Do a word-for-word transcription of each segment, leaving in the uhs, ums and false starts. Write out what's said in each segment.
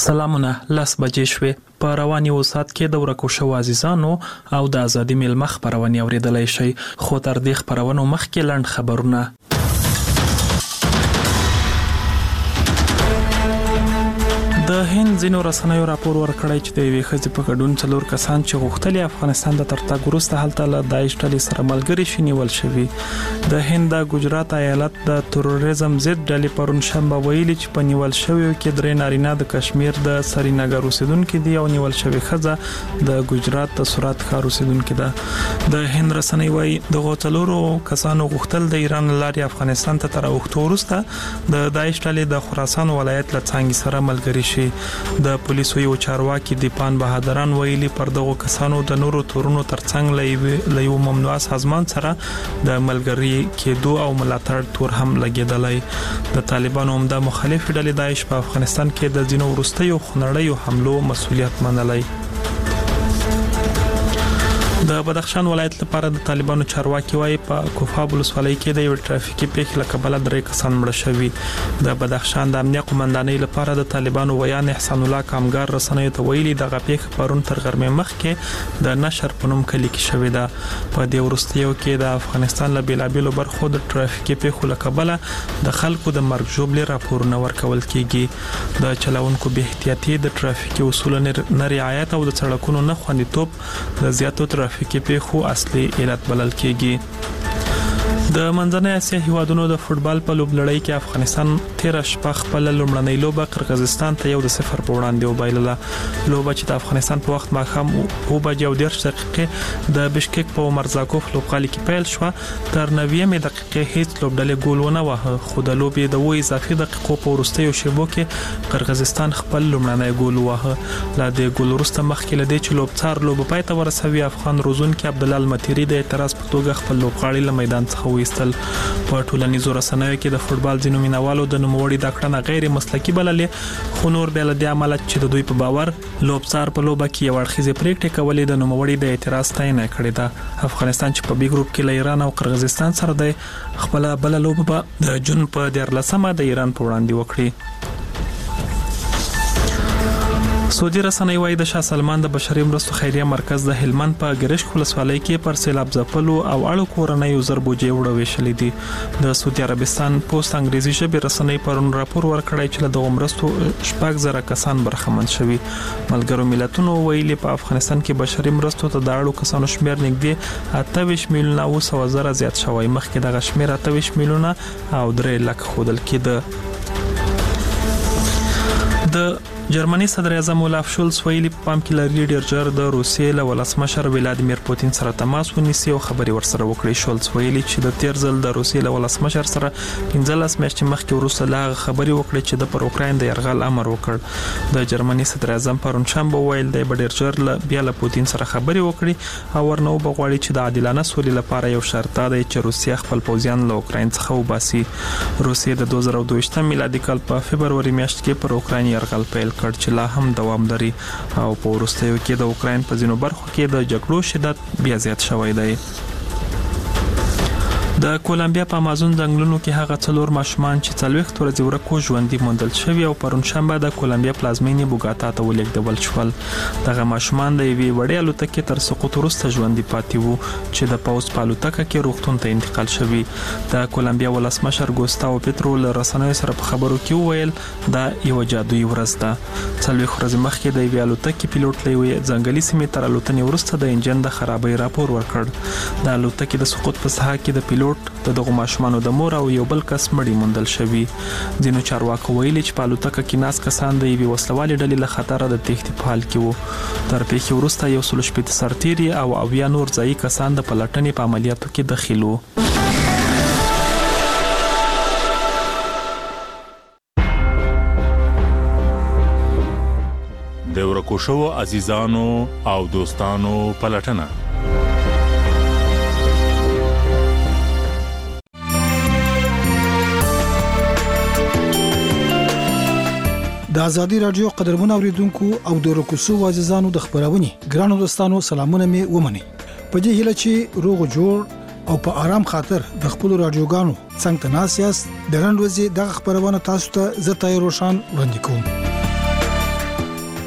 سلامونه لاس بجې شوې په رواني وسات کې د ورکو شو عزیزانو او د ازادي ملمخ خبرونه اوریدلای شي خو تر دې خبرونو مخکې لاند خبرونه د هند زینو رسنیو راپور ورکړی چې د یوې ښځې په ګډون څلور کسان چې غوښتل افغانستان د ترتګ وروسته هلته له داعش ډلې سره ملګري شي نیول شوي د هند د ګجرات ایالت د تروریزم ضد ډلې پرون شنبه ویلي چې په نیول شویو کې درې نارینه د کشمیر د سرینګر اوسیدونکو دي او نیول شوی ښځه د ګجرات د سورات ښار اوسیدونکو ده د هند رسنۍ وايي د غوښتلورو کسانو غوښتل د ایران لاري افغانستان ته تر اوخته وروسته د داعش ډلې د خراسان ولایت له څنګه سره ملګري شي د پولیسو یو چارواکي دیپان بهادران ویلي پر دغه کسانو د نورو تورونو ترڅنګ له یو ممنوعه سازمان سره د ملګری کېدو او ملاتړ تور هم لګیدلای د طالبانو هم د مخالف ډلې داعش په افغانستان کې د ځینو وروستیو خنړیو حملو مسؤلیت منلای د بدخشان ولایت لپاره د طالبانو چارواکي وايي په کوفاب ولسوالۍ کې د یو ټرافیکي پیښې له کبله درې کسان مړه شوي د بدخشان د امنیت قومندانۍ لپاره د طالبانو ویان احسان الله کامګار رسنیو ته ویلي د غپېښ پرون تر غرمې مخکې د نشر پنوم کلی کې شوې ده په دې ورستیو کې د افغانستان له بیلابېلو برخو د ټرافیکي پیښو له کبله د خلکو د مرګ ژوبلې راپورونه ورکول کیږي د چلوونکو به احتیاطي د ټرافیکي اصولو نه رعایت او د سړکونو نه خوندیتوب د زیاتو ټرافیکي کې په اصلي علت بلل کېږي د منځنۍ اسیا هیوادونو د فوتبال په لوبلړۍ کې افغانستان تیر شپه خپل لومړنۍ لوبه قرغیزستان ته یو د صفر په وړاندې وبایلله لوبه چې د افغانستان په وخت ماښام او بجې او دیرش دقیقې د بشکک په مرزاکوف لوبغالي کې پیل شو تر نوي دقیقې هیڅ لوبډلې ګول ونه وه خو د لوبې د وې اضافي دقیقو په وروستیو شیبو کې قرغیزستان خپل لومړنۍ ګول وه لا د ګول وروسته مخکې لدې چې لوبڅار لوب پای ته ورسوي افغان روزونکي عبد الله المتيري د اعتراض په توګه خپل لوبغاړي له میدان څخه وستل په ټولنیزو رسنیو کې د فوتبال ځینو مینوالو د نوموړي د کړنه غیر مسلکي بللې خو نور بل د عمل چې د دوی په باور لوبڅار په لوبه کې یو اړخیزه پریکړه کولې د نوموړي د اعتراض ستاینه کړې ده افغانستان چې په بي ګروپ کې له ایران او قرغیزستان سره دی خپل بل لوبه د جون په دیارلسمه د ایران په وړاندې وکړي سعودي رسنۍ وايي د شاه سلمان د بشري مرستو خیریه مرکز د هلمند په ګرشک ولسوالۍ کې پر سیلاب ځپلو او اړو کورنۍ زر بوجې وړو وشلې دي د سعودي عربستان پوسټ انګریزي ژبه رسنۍ پرون راپور ورکړی چې د مرستو شپږ زره کسان برخمن شوي ملګرو ملتونو ویلي په افغانستان کې بشري مرستو ته د اړو کسانو شمیر نږدې اته ویشت میلیونه او سو زره زیات شوی مخکې د شمیر اته ویشت میلیونه او درې لک خودل کېده د جرمني صدر اعظم اولاف شولز ویلي په پام کې لري ډیر ژر د روسیې له ولسمشر ولادیمیر پوتین سره تماس ونیسي او خبري ورسره وکړي شولز ویلي چې د تیر ځل د روسیې له ولسمشر سره پنځلس میاشتې مخکې وروسته لا خبري وکړي چې د پر اوکراین د يرغل امر وکړ د جرمني صدر اعظم پرون شنبه ویل دی ډیر ژر له بیا له پوتین سره خبري وکړي او ورنو بغواړي چې د عادلانه سولې لپاره یو شرط دی چې روسیه خپل پوځیان له اوکراین څخه وباسي روسیې د دوه زره دوه ویشت میلادي کال په فبرवरी میاشت کې پر اوکراین يرغل پیل کړ چې لا هم دوام لري او په وروستیو کې د اوکراین په ځینو برخو کې د جګړو شدت بیا زیات شوی دی د کولمبیا په امازون ځنګلونو کې هغه څلور ماشومان چې څلويخت ورځې ورکو ژوندۍ موندل شوی او پرون شنبه د کولمبیا پلازمینې بوګاتا ته ولېږدول شول دغه ماشومان د یوې وړې الوتکې تر سقوط وروسته ژوندۍ پاتې وو چې د پاوس په الوتکه کې روغتون ته انتقال شوی د کولمبیا ولسمشر ګوستاو پېټرو له رسنیو سره په خبرو کې وویل دا یو جادویي ورځ ده څلويخت ورځې مخکې د یوې الوتکې پیلوټ له یوې ځنګلي سیمې تر الوتنې وروسته د انجن د خرابۍ راپور ورکړ د الوتکې د سقوط په ساحه کې د پیلوټ د دغه ماشومانو د مور او یو بل کس مړی موندل شوی ځینو چارواکو ویلي چې په الوتکه کې ناس کسان د یوې وسلوالې ډلې له خطر د تېښتې په حال کې وو تر پیښې وروسته یو سل شپږ سرتیري او اویا نور ځایي کسان د پلټنې په عملیاتو کې دخیل وو د ورکو شوو عزیزانو او دوستانو پلټنه د ازادي رادیو قدرمن اوریدونکو او د رکوسو عزیزانو د خبرونه ګرانو دوستانو سلامونه مي ومني په دې هیله چې روغ جوړ او په آرام خاطر د خپل رادیوګانو څنګه تناسیاس د نن ورځې د خبرونه تاسو ته زه تای روشن وړاندې کوم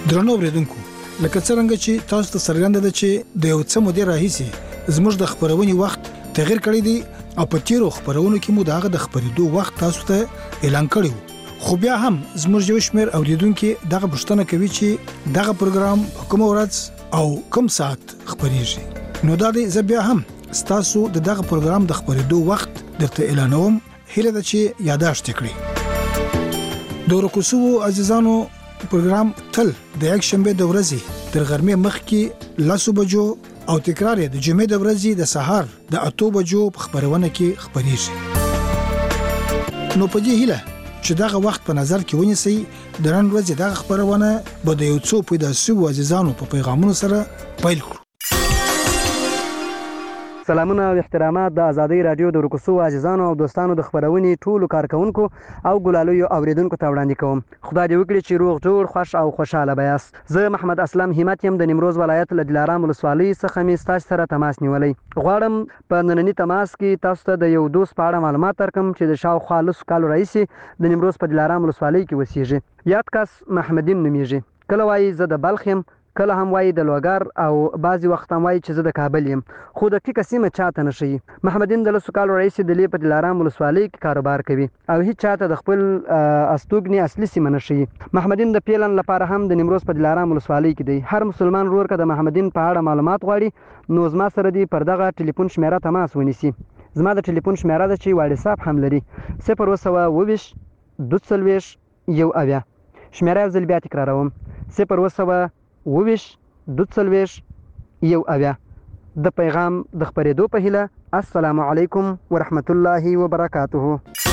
درنو اوریدونکو لکه څنګه چې تاسو ته څرګنده ده چې د یو څه مودې راهیسې زموږ د خبرونې وخت تغیر کړی دی او په تیرو خبرونو کې مو دغه د خبرېدو وخت تاسو ته اعلان کړی خو بیا هم زموږ یو شمېر اوریدونکو دغه پوښتنه کوي چې دغه پروګرام کوم ورځ او کوم ساعت خبريږي نو دا دې زبیا هم تاسو د دغه پروګرام د خبرېدو وخت درته اعلانوم هله د چې یاداشت کړئ د ورکوسو عزیزانو پروګرام تل د یک شنبه د ورځې تر غرمې مخکې لاسو بجو او تکرار د جمعې د ورځې د سهار د اته بجو په خبرونه کې خبريږي نو په دې هیله چې دغه وخت په نظر کې ونیسئ د نن ورځې دغه خبرونه به د یو څو پیدا شوو عزیزانو په پیغامونو سره پیل کړو سلامونه او احترامات د ازادي رادیو د ورکوسو عزیزانو او دوستانو د خبرونې ټولو کارکونکو او ګلالویو اوریدونکو ته وړاندې کوم خدای دې وکړي چې روغ جوړ خوش او خوشاله بیاست زه محمد اسلام همت يم د نیمروز ولایت له دلارام ولسوالۍ څخه مې تاسو سره تماس نیولې غواړم په نننی تماس کې تاسو ته د یو دوست په اړه معلومات درکم چې د شاوخوا لس کالو راهیسې د نیمروز په دلارام ولسوالۍ کې اوسېږي یاد کس محمدین نومیږي کله وایي زه د بلخ یم کله هم وایي د لوګر او بعضی وخت هم وایي چې زه د کابل یم خو د ټیکه سیمه چاته نشي محمدین د لسو کالو رئیس د لیپ دلارام ولسوالۍ کې کاروبار کوي او هیڅ چاته د خپل استوګنی اصلي سیمه نشي محمدین د پیلن لپاره هم د نیمروز په دلارام ولسوالۍ کې دی هر مسلمان ورور که د محمدین په اړه معلومات غواړي نو زما سره دی پر دغه ټلیفون شمیره تماس ونیسي زما د ټلیفون شمیره ده چې وایډ اپ هم لري صفر وسوه اوویش دوه څلوېښت یو اویا شمیره یو ځل بیا تکراروم صفر وسوه اوویش دوه څلوېښت یو اویا د پیغام د خبرېدو په هیله السلام علیکم ورحمت الله وبرکاته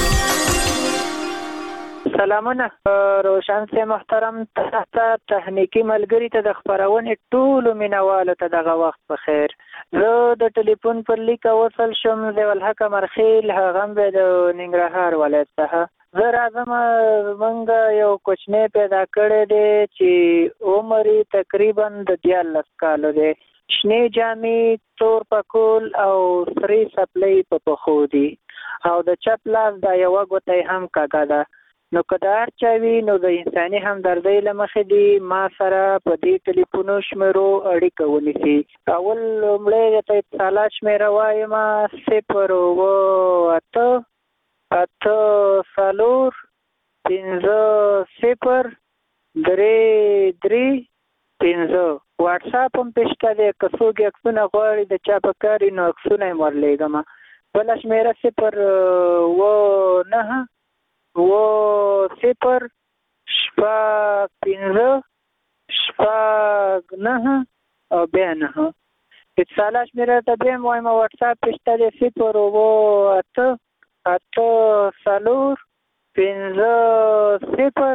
سلامونه روشن سي محترم تاسو تخنیکی ملګری ته د خبرونې ټولو مینوالو ته دغه وخت په خیر زه د ټلیفون پر لیک وصل شم د الحق مرخیل هغه به د ننګرهار ولایت څخه زه راځم موږ یو کوچنی پیدا کړی دی چې عمر تقریبا د دیارلس کالو دی شنې جامې تور پکول او سرې سپلۍ په پښو دي او د چپ لاس دا یوه ګوته هم کږه ده نو که د هر چا وي نو د انساني همدردۍ له مخې دي ما سره په دې ټلیفونو شمیرو اړیکه ونیسي اول لومړی درته اتصالات شمیره وایم صفر اووه اته اته څلور پنځه صفر درې درې پنځه واټس اپ هم پې شته دی که څوک یې عکسونه غواړي د چا په کار وي نو عکسونه یې ورلیږم بله شمېره صفر اووه نهه اووه صفر شپږ پنځه شپږ نهه او بیا نهه اتصالات شمېره ته بیا هم وایم واټس اپ پې شته دی صفر اووه اته اته څلور پنځه صفر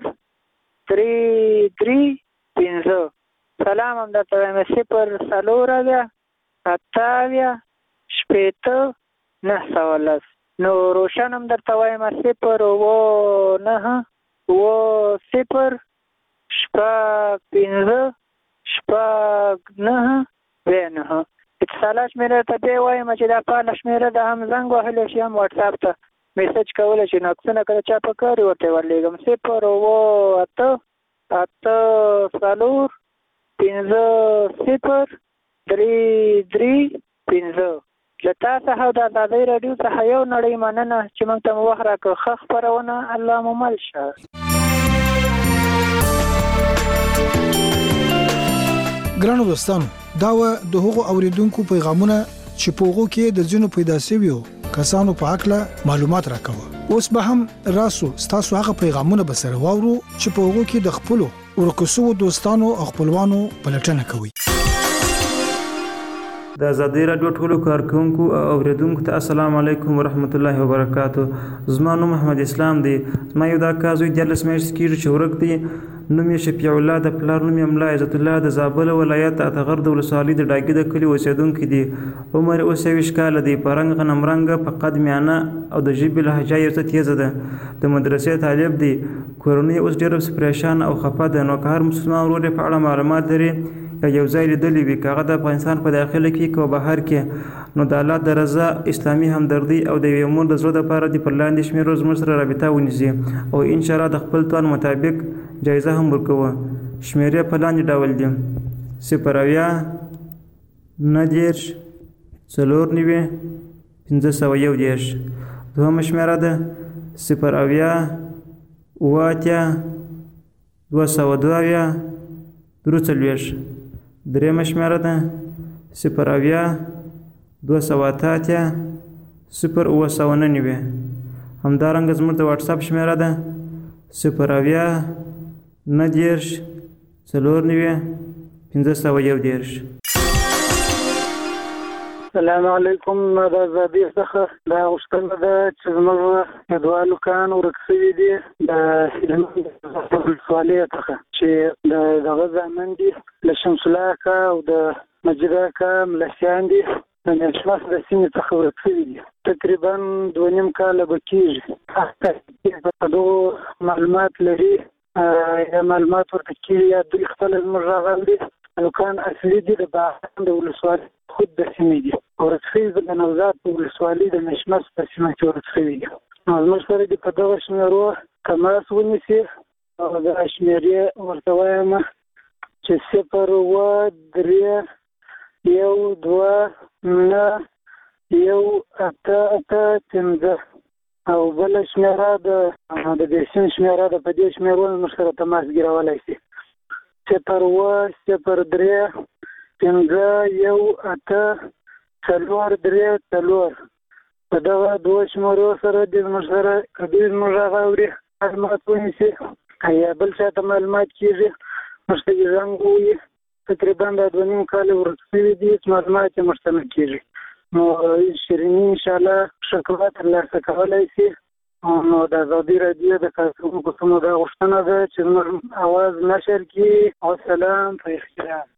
درې درې پنځه سلام هم درته وایم صفر څلور اویا اته اویا شپېته نهه سوه لس نو روشن هم درته وایم صفر اووه نهه اووه صفر شپږ پنځه شپږ نهه بیا نهه اتصالات شمیره ته بیا وایم چې دا فعاله شمیره ده هم زنګ وهلی شي هم واټس اپ ته میسج کولی شي نو عکسونه که د چا په کار وي ورته یې ورلیږم صفر اووه اته اته څلور پنځه صفر درې درې پنځه له تا څخه د ازادۍ راډیو څخه یو نړۍ مننه چې موږ ته مو وخت راکړ ښه خپرونه الله مو مل شه ګرانو دوستانو دا و د هغو اوریدونکو پیغامونه چې په هغو کې د ځینو پیدا شویو کسانو په اړه معلومات راکوه اوس به هم راسو تاسو هغه پیغامونه به سره واورو چې په هغو کې د خپلو ورکوسو دوستانو او خپلوانو پلټنه کوي د ازادي رادیو ټولو کارکونکو او اوریدونکو ته السلام علیکم ورحمت الله وبرکاته زما نوم محمد اسلام دی زما یو دا کازوی دیارلس میاشتې کېږي چې ورک دی نوم یې شفیع الله د پلار نوم یې ملا عزت الله د زابل ولایت اتغر د ولسوالۍ د ډاګي د کلي اوسېدونکی دی عمر یې اوس یویشت کاله دی په رنګ غنم رنګه په قد میانه او د ژبې لهجه یې څه تیزه ده د مدرسې طالب دی کورنۍ اوس ډېره پریشان او خفه ده نو که هر مسلمان ورور یې په اړه معلومات لري یا یو ځای لیدلی وي که هغه د افغانستان په داخله کې که بهر کې نو د الله د رضا اسلامي همدردي او د یوې مور د زړه دپاره دې پر لاندې شمېرو زموږ سره رابطه ونیسي او انشاءالله د خپل توان مطابق جایزه هم ورکوه شمیرې په لاندې ډول دي: صفر اویا، نهه دېرش، څلور نوي، پنځه سوه یو دېرش. دوهمه شمېره ده صفر اویا، اووه اتیا، دوه سوه دوه اویا، درې څلوېښت. درېیمه شمېره ده صفر اویا، دوه سوه اته اتیا، صفر اووه سوه نهه نوي. همدارنګه زموږ د واټساپ شمېره ده صفر اویا، نهه دېرش، څلور نوي، پنځه سوه یو دېرش. السلام علیکم. د ازادۍ څخه دا غوښتنه ده چې زموږ دوه هلکان ورک شوي دي د هلمند ولسوالۍ څخه، چې د دغه زامن دي له شمس الله اکا او د مجید اکا ملسیان دي، د میاشماس د سیمې څخه ورک شوي دي. تقریبا دوه نیم کاله به کېږي. په دغو معلومات لري یا معلومات ورته کېږي یا دوی خپله زموږ راغلي هلکان اصلي دي د باغان د ولسوالۍ خود د سیمې دي. ورک شوي د نوزاد په ولسوالۍ د میاشماس په سیمه کې ورک شوي دي. نو زموږ سره دې په دغه شمېرو تماس ونیسي او دا شمېرې ورته وایم چې صفر اووه درې یو دوه نهه یو اته اته پنځه او بله شمېره د د دې سیم شمېره ده. په دې شمېرو موږ سره تماس ګیرولی شي: صفر اووه صفر درې پنځه یو اته څلور درې څلور. په دغه دوه شمېرو سره دې زموږ سره که دوی زموږ هغه اوري معلومات ونیسي یا بل چا ته معلومات کېږي موږ ته یې زنګ ووایي. تقریبا دا دوه نیم کاله ورک شوي دي چې معلومات یې موږ ته نه کېږي. نو شیریني انشاءالله شکوه ترلاسه کولی شي. نو د ازادۍ راډیو د کارکوونکو څخه دا غوښتنه ده چې زموږ اواز نشر کړي. والسلام په احترام.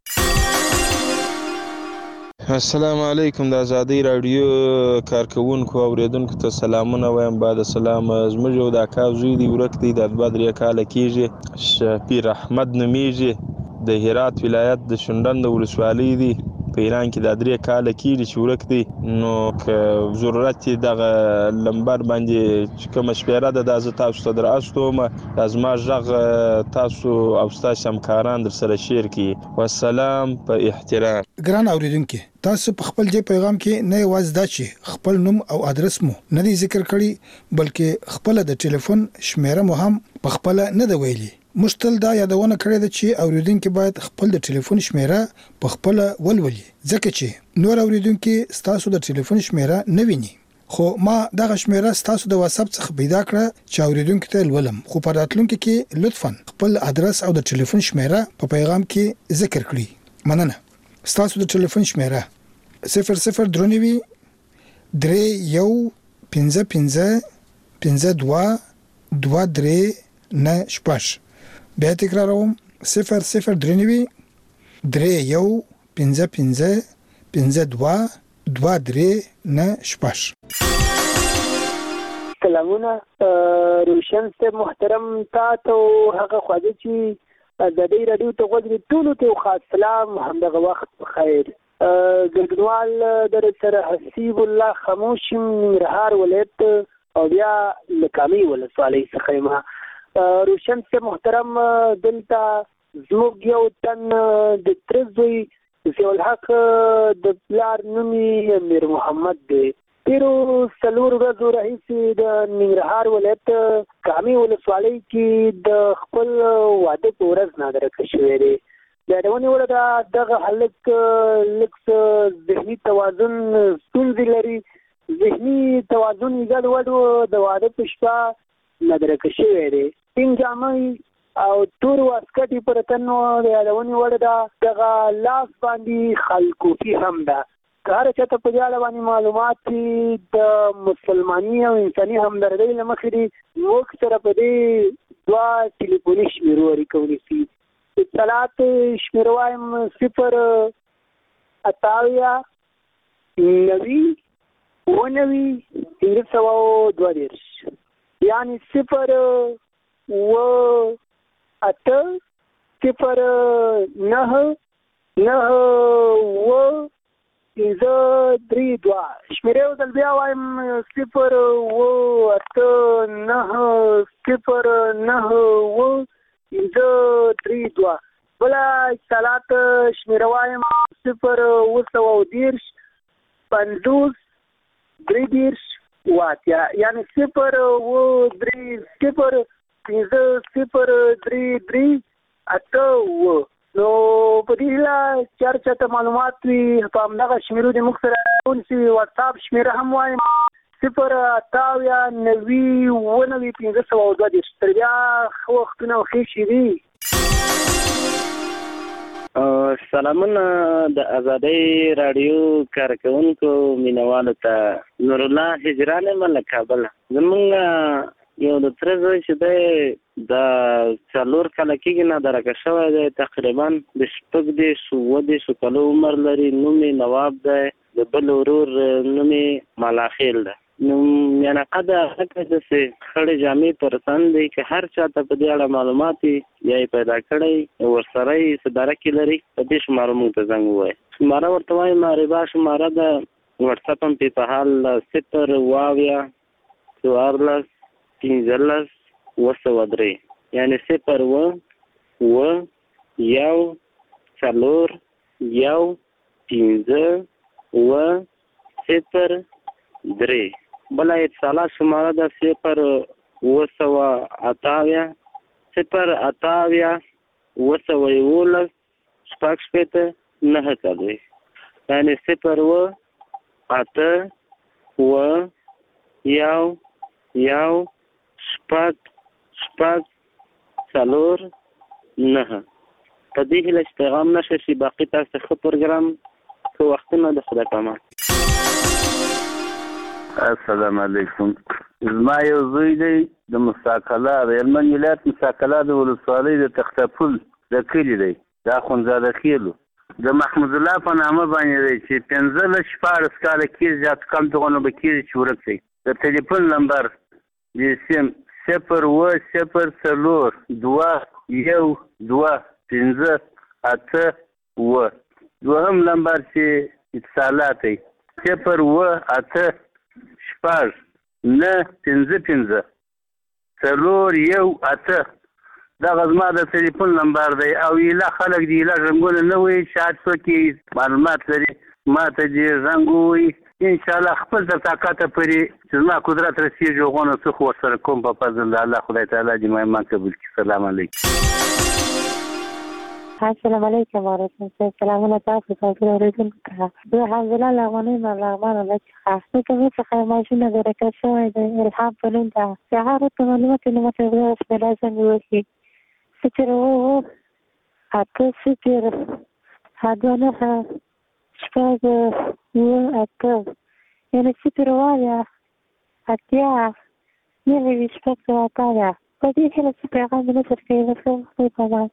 السلام علیکم. د ازادۍ راډیو کارکوونکو او اوریدونکو ته سلامونه وایم. بعد سلام. زموږ یو د اکا زوی دی ورک دی، د دوه درې کاله کېږي. شفیق احمد نومیږي، د هرات ولایت د شونډند ولسوالۍ دی. په ایران کې دا درې کاله کېږي چې ورک دی. نو که ضرورت یې دغه لمبر باندې چې کومه شمېره ده دا زه تاسو ته در استوم، دا زما غږ تاسو او ستاسو همکاران در سره شیر کړي. والسلام په احترام. ګران اوریدونکي، تاسو په خپل دې پیغام کې نه یوازې دا چې خپل نوم او ادرس مو نه دی ذکر کړی، بلکې خپل د ټلیفون شمېره مو هم په خپل نه دی ویلي. مشتل دا یادونه کړې ده چې اوریدونکي باید خپل د ټلیفون شمېره په خپل ولولي، ځکه چې نور اوریدونکي ستاسو د ټلیفون شمېره نه ویني. خو ما دغه شمېره ستاسو د واتساپ څخه پیدا کړه چې اوریدونکو ته ولولم. خو په راتلونکي کې لطفاً خپل ادرس او د ټلیفون شمېره په پیغام کې ذکر کړئ. مننه. ستاسو د ټلیفون شمېره صفر صفر درې نوي درې یو پنځه پنځه پنځه دوه دوه درې نه شپږ. بیا تکراروم: صفر صفر درې نوي درې یو پنځه پنځه پنځه دوه دوه درې نه شپږ. سلامونه روشن صاحب محترم، تا ته هغه خواږه چې ازادۍ راډیو ته غوږ دي ټولو ته خاص سلام. همدغه وخت بخیر. ګډونوال در سره حسیب الله خاموش ننګرهار ولایت او بیا لکامي ولسوالۍ څخه یم. روشن صاحب محترم، دلته زموږ یو تن د تره زوی ضیاء الحق د پلار نوم یې امیر محمد دی. تېرو څلورو ورځو راهیسې د ننګرهار ولایت کامي ولسوالۍ کې د خپل واده په ورځ نادرکه شوی دی. د یادونې وړ ده دغه هلک لږ څه ذهني توازن ستونزې لري. ذهني توازن یې ګډوډ و. د واده په شپه نادرکه شوی دی. سپین جامې او تور واسکټ یې پر تن و. د یادونې وړ ده دغه لاس باندې خلکوفي هم ده. که هر چاته په دې اړه باندې معلومات دي د مسلماني او انساني همدردۍ له مخې دي، موږ سره په دې دوه ټلیفوني شمېرو اړیکه ونیسي. اطلاعات شمېره وایم: صفر اته اویا نوي اووه نوي پنځه سوه دوه دېرش، یعنې صفر اووه اته صفر نهه نهه اووه پنځه درې دوه. شمېرې یو ځل بیا وایم: صفر اووه اته نهه صفر نهه اووه پنځه درې دوه. بل اتصالات شمیره وایم صفر اوه سوه او دېرش پنځوس درې دېرش اوه اتیا، یعنې صفر اوه درې صفر پنځه صفر درې درې اته اوه. نو په دې هیله چې هر چا ته معلومات وي په همدغه شمیرو دې موږ سره ونیسي. واتساپ شمیره هم وایم صفر اته اویا نوي اوه نوي پنځه سوه او دوه دېرش. تر بیا ښه وختونه او ښې شېبې. سلامونه د ازادۍ راډیو کارکوونکو مینوالو ته. نور الله هجران یم له کابله. زمونږ یو د تره زوی چې دی د څلور کاله کېږي نه درکه شوی دی، تقریبا د شپږ دېرش اووه دېرشو کالو عمر لري. نوم یې نواب دی، د بل ورور نوم یې ملاخیل دی. نو میانقه د هغه داسې خړې جامې پر تن دی که هر چا ته په دې اړه معلومات وي یا یې پیدا کړی ورسره یې څه درک لري په دې شماره موږ ته زنګ ووایي. شماره ورته وایم معربا شماره ده، وټساپ هم پې په حال صفر اوه اویا څوارلس پنځلس اوه سوه درې، یعنې صفر اوه اوه یو څلور یو پنځه اوه صفر درې. بله اتصالات شماره ده صفر اوه سوه اته اویا صفر اته اویا اوه سوه یولس شپږ شپېته نهه څلوېښت، یعنې صفر اوه اته اوه یو یو شپږ شپږ څلور نهه. په دې هیله چې پیغام نشه شي. باقي تاسو ښه پروګرام ښه وختونه د خدای په امان. السلام علیکم. زما یو زوی دی د مساکلا د هلمند ولایت مساکلا د ولسوالۍ د تختپل د کلي دی، د اخندزاده خیلو د محمود الله په نامه باندې دی چې پنځلس شپاړس کاله کېږي زیات کم دغونه به کېږي چې ورک دی. د ټلیفون نمبر د سیم صفر اوه صفر څلور دوه یو دوه پنځه اته اوه. دوهم نمبر چې اتصالات دی صفر اوه اته شپږ نه پنځه پنځه څلور یو اته. دغه زما د ټلیفون نمبر دی. او ایله خلک د ایله رنګونه نه وایي چې هر څوک یې معلومات لري ما ته دې زنګ ووایي. انشاءالله خپل تر طاقته پورې چې زما قدرت رسېږي هغونه څه خو ورسره کوم په فضل د الله خدای تعالی دې ما ایمان قبول کړي. سلام علیکم. السلام علیکم ورحمة الله. سلامونه تاسو ته اورېدونکو ته. زه حمدالله له افغانۍ نه لغمان له څخه زه کوم څخه ماشینه د رکب شوی دی الهام په نوم ده. چې هغه ته معلومات یې نه ماته وایي اوس مې لازم وکړي صفر اوه اته صفر دوه نهه شپږ اوه اته، یعنې صفر اوه اویا اتیا نهه ویشت شپږ سوه اته اویا. په دې هیله چې پیغام مې نشر کوي د ښه وختۍ په امان.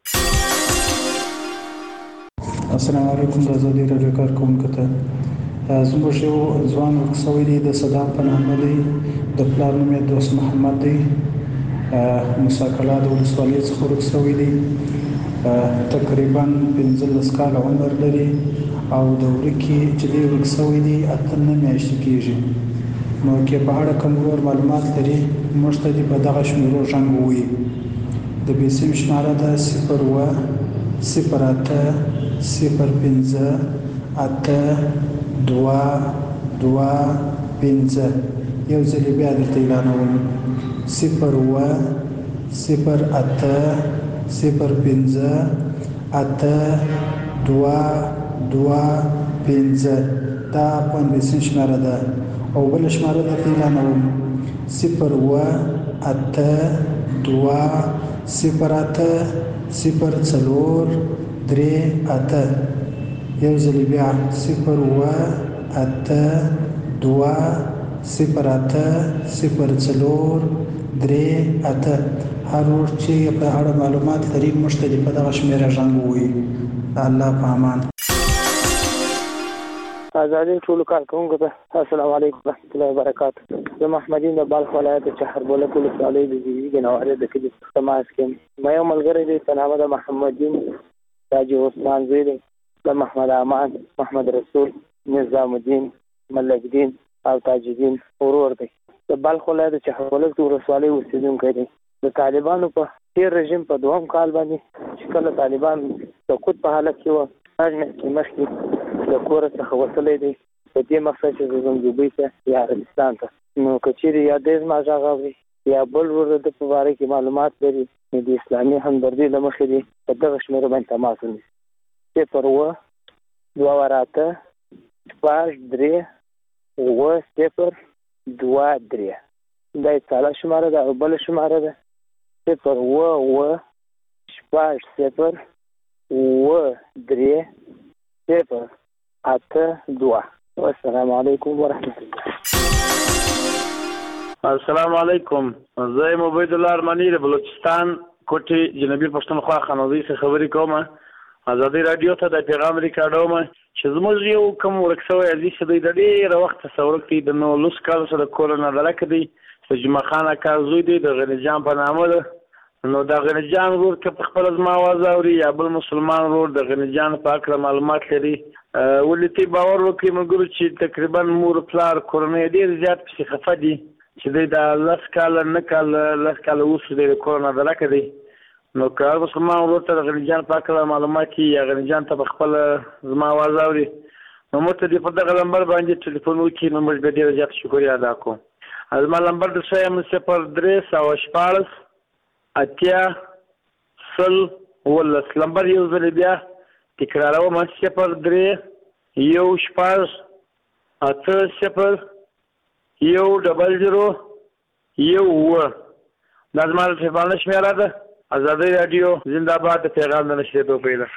السلام علیکم. د ازادۍ راډیو کارکوونکو ته زموږ یو ځوان ورک شوی دی د صدام په نامه دی، د پلار نوم یې دوست محمد دی، مساکلا د ولسوالۍ څخه ورک شوی دی. تقریبا پنځلس کاله عمر لري او د ورکې چې دی ورک شوی دی اته نه میاشتې کېږي. نو که په اړه کوم نور معلومات لري موږ ته دې په دغه شمیرو زنګ ووایي. د بیسیم شماره ده صفر اوه صفر اته صفر پنځه اته دوه دوه پنځه. یو ځل بیا درته اعلانوم صفر اوه صفر اته صفر پنځه اته دوه دوه پنځه. دا افغان بیسین شماره ده. او بل شماره درته اعلانوم صفر اوه اته دوه صفر اته صفر څلور درې اته. یو ځل بیا صفر اوه اته دوه صفر اته صفر څلور درې اته. هر ورځ چې په اړه معلومات لري موږ ته په دغه شمیره زنګ ووایي. د الله په امان. ازادي ټولو کارکوونکو ته السلام علیکم ورحمۃ اللہ وبرکاتہ. زه محمدین د بلخ ولایت چهربولک ولسوالۍ د زیږیدې نوارې د کلي تماس کې ما یو ملګری دی په نامه د محمدین تاجي عثمان زوی دی، د محمد امان محمد رسول نظام الدین ملک دین او تاج الدین ورور دی. د بلخ ولایت چهربولک ولسوالۍ اوسیدونکی دی. د طالبانو په تیر رژیم په دوهم کال باندې چې کله طالبان سقوط په حالت کې وو هغه کې مخکې د کور څخه وتلی دی په دې مقصد چې زه ځم دوبۍ ته یا عربستان ته نو که چیرې یا ډېر ما غږ اوري یا بل ورور د په باره کې معلومات لري نو د اسلامي همدردي له مخې دي په دغه شمېره باندې تماس ونیسي صفر اووه دوه واره اته شپږ درې اووه صفر دوه درې دا یې تاله شماره ده او بله شماره ده صفر اووه اووه شپږ صفر اووه درې صفر اته دوه والسلام علیکم ورحمة الله. السلام علیکم. زه یم عبید الله ارماني د بلوچستان کوټې جنوبي پښتونخوا خانوزۍ څخه خبرې کوم. ازادي رادیو ته د پیغام ریکارډوم چې زموږ یو کوم ورک شوی عزیز دی د ډېره وخته څخه ورک دی د نولس کالو سره د کور نه ډلک دی د جمعه خان اکا زوی دی د غني جان په نامه ده. نو د غني جان ورور که په خپله زما اواز اوري یا بل مسلمان ورور د غني جان په هکله معلومات لري ولې تی باور وکړي ملګرو چې تقریبا مور پلار کورنۍ ډېر زیات پسې خفه دي چې دی د لس کاله نه کاله لس کاله وروسته دی د کور نه ډلکه دی. نو که هر مسلمان ورور ته د غني جان په هکله معلومات کړي یا غني جان ته په خپله زما اواز اوري نو موږ ته دې په دغه نمبر باندې ټلیفون وکړي نو موږ به ډېره زیاته شکریه ادا کوو. زما نمبر د ښیم صفر درې سوه شپاړس اتیا سل اوولس نمبر یو ځل بیا تکراروم صفر درې یو شپږ اته صفر یو ډبل زیرو یو اووه دا زما د ټلیفون شمېره ده. ازادي رادیو زنده باد د پیغام د نشریدو پیله.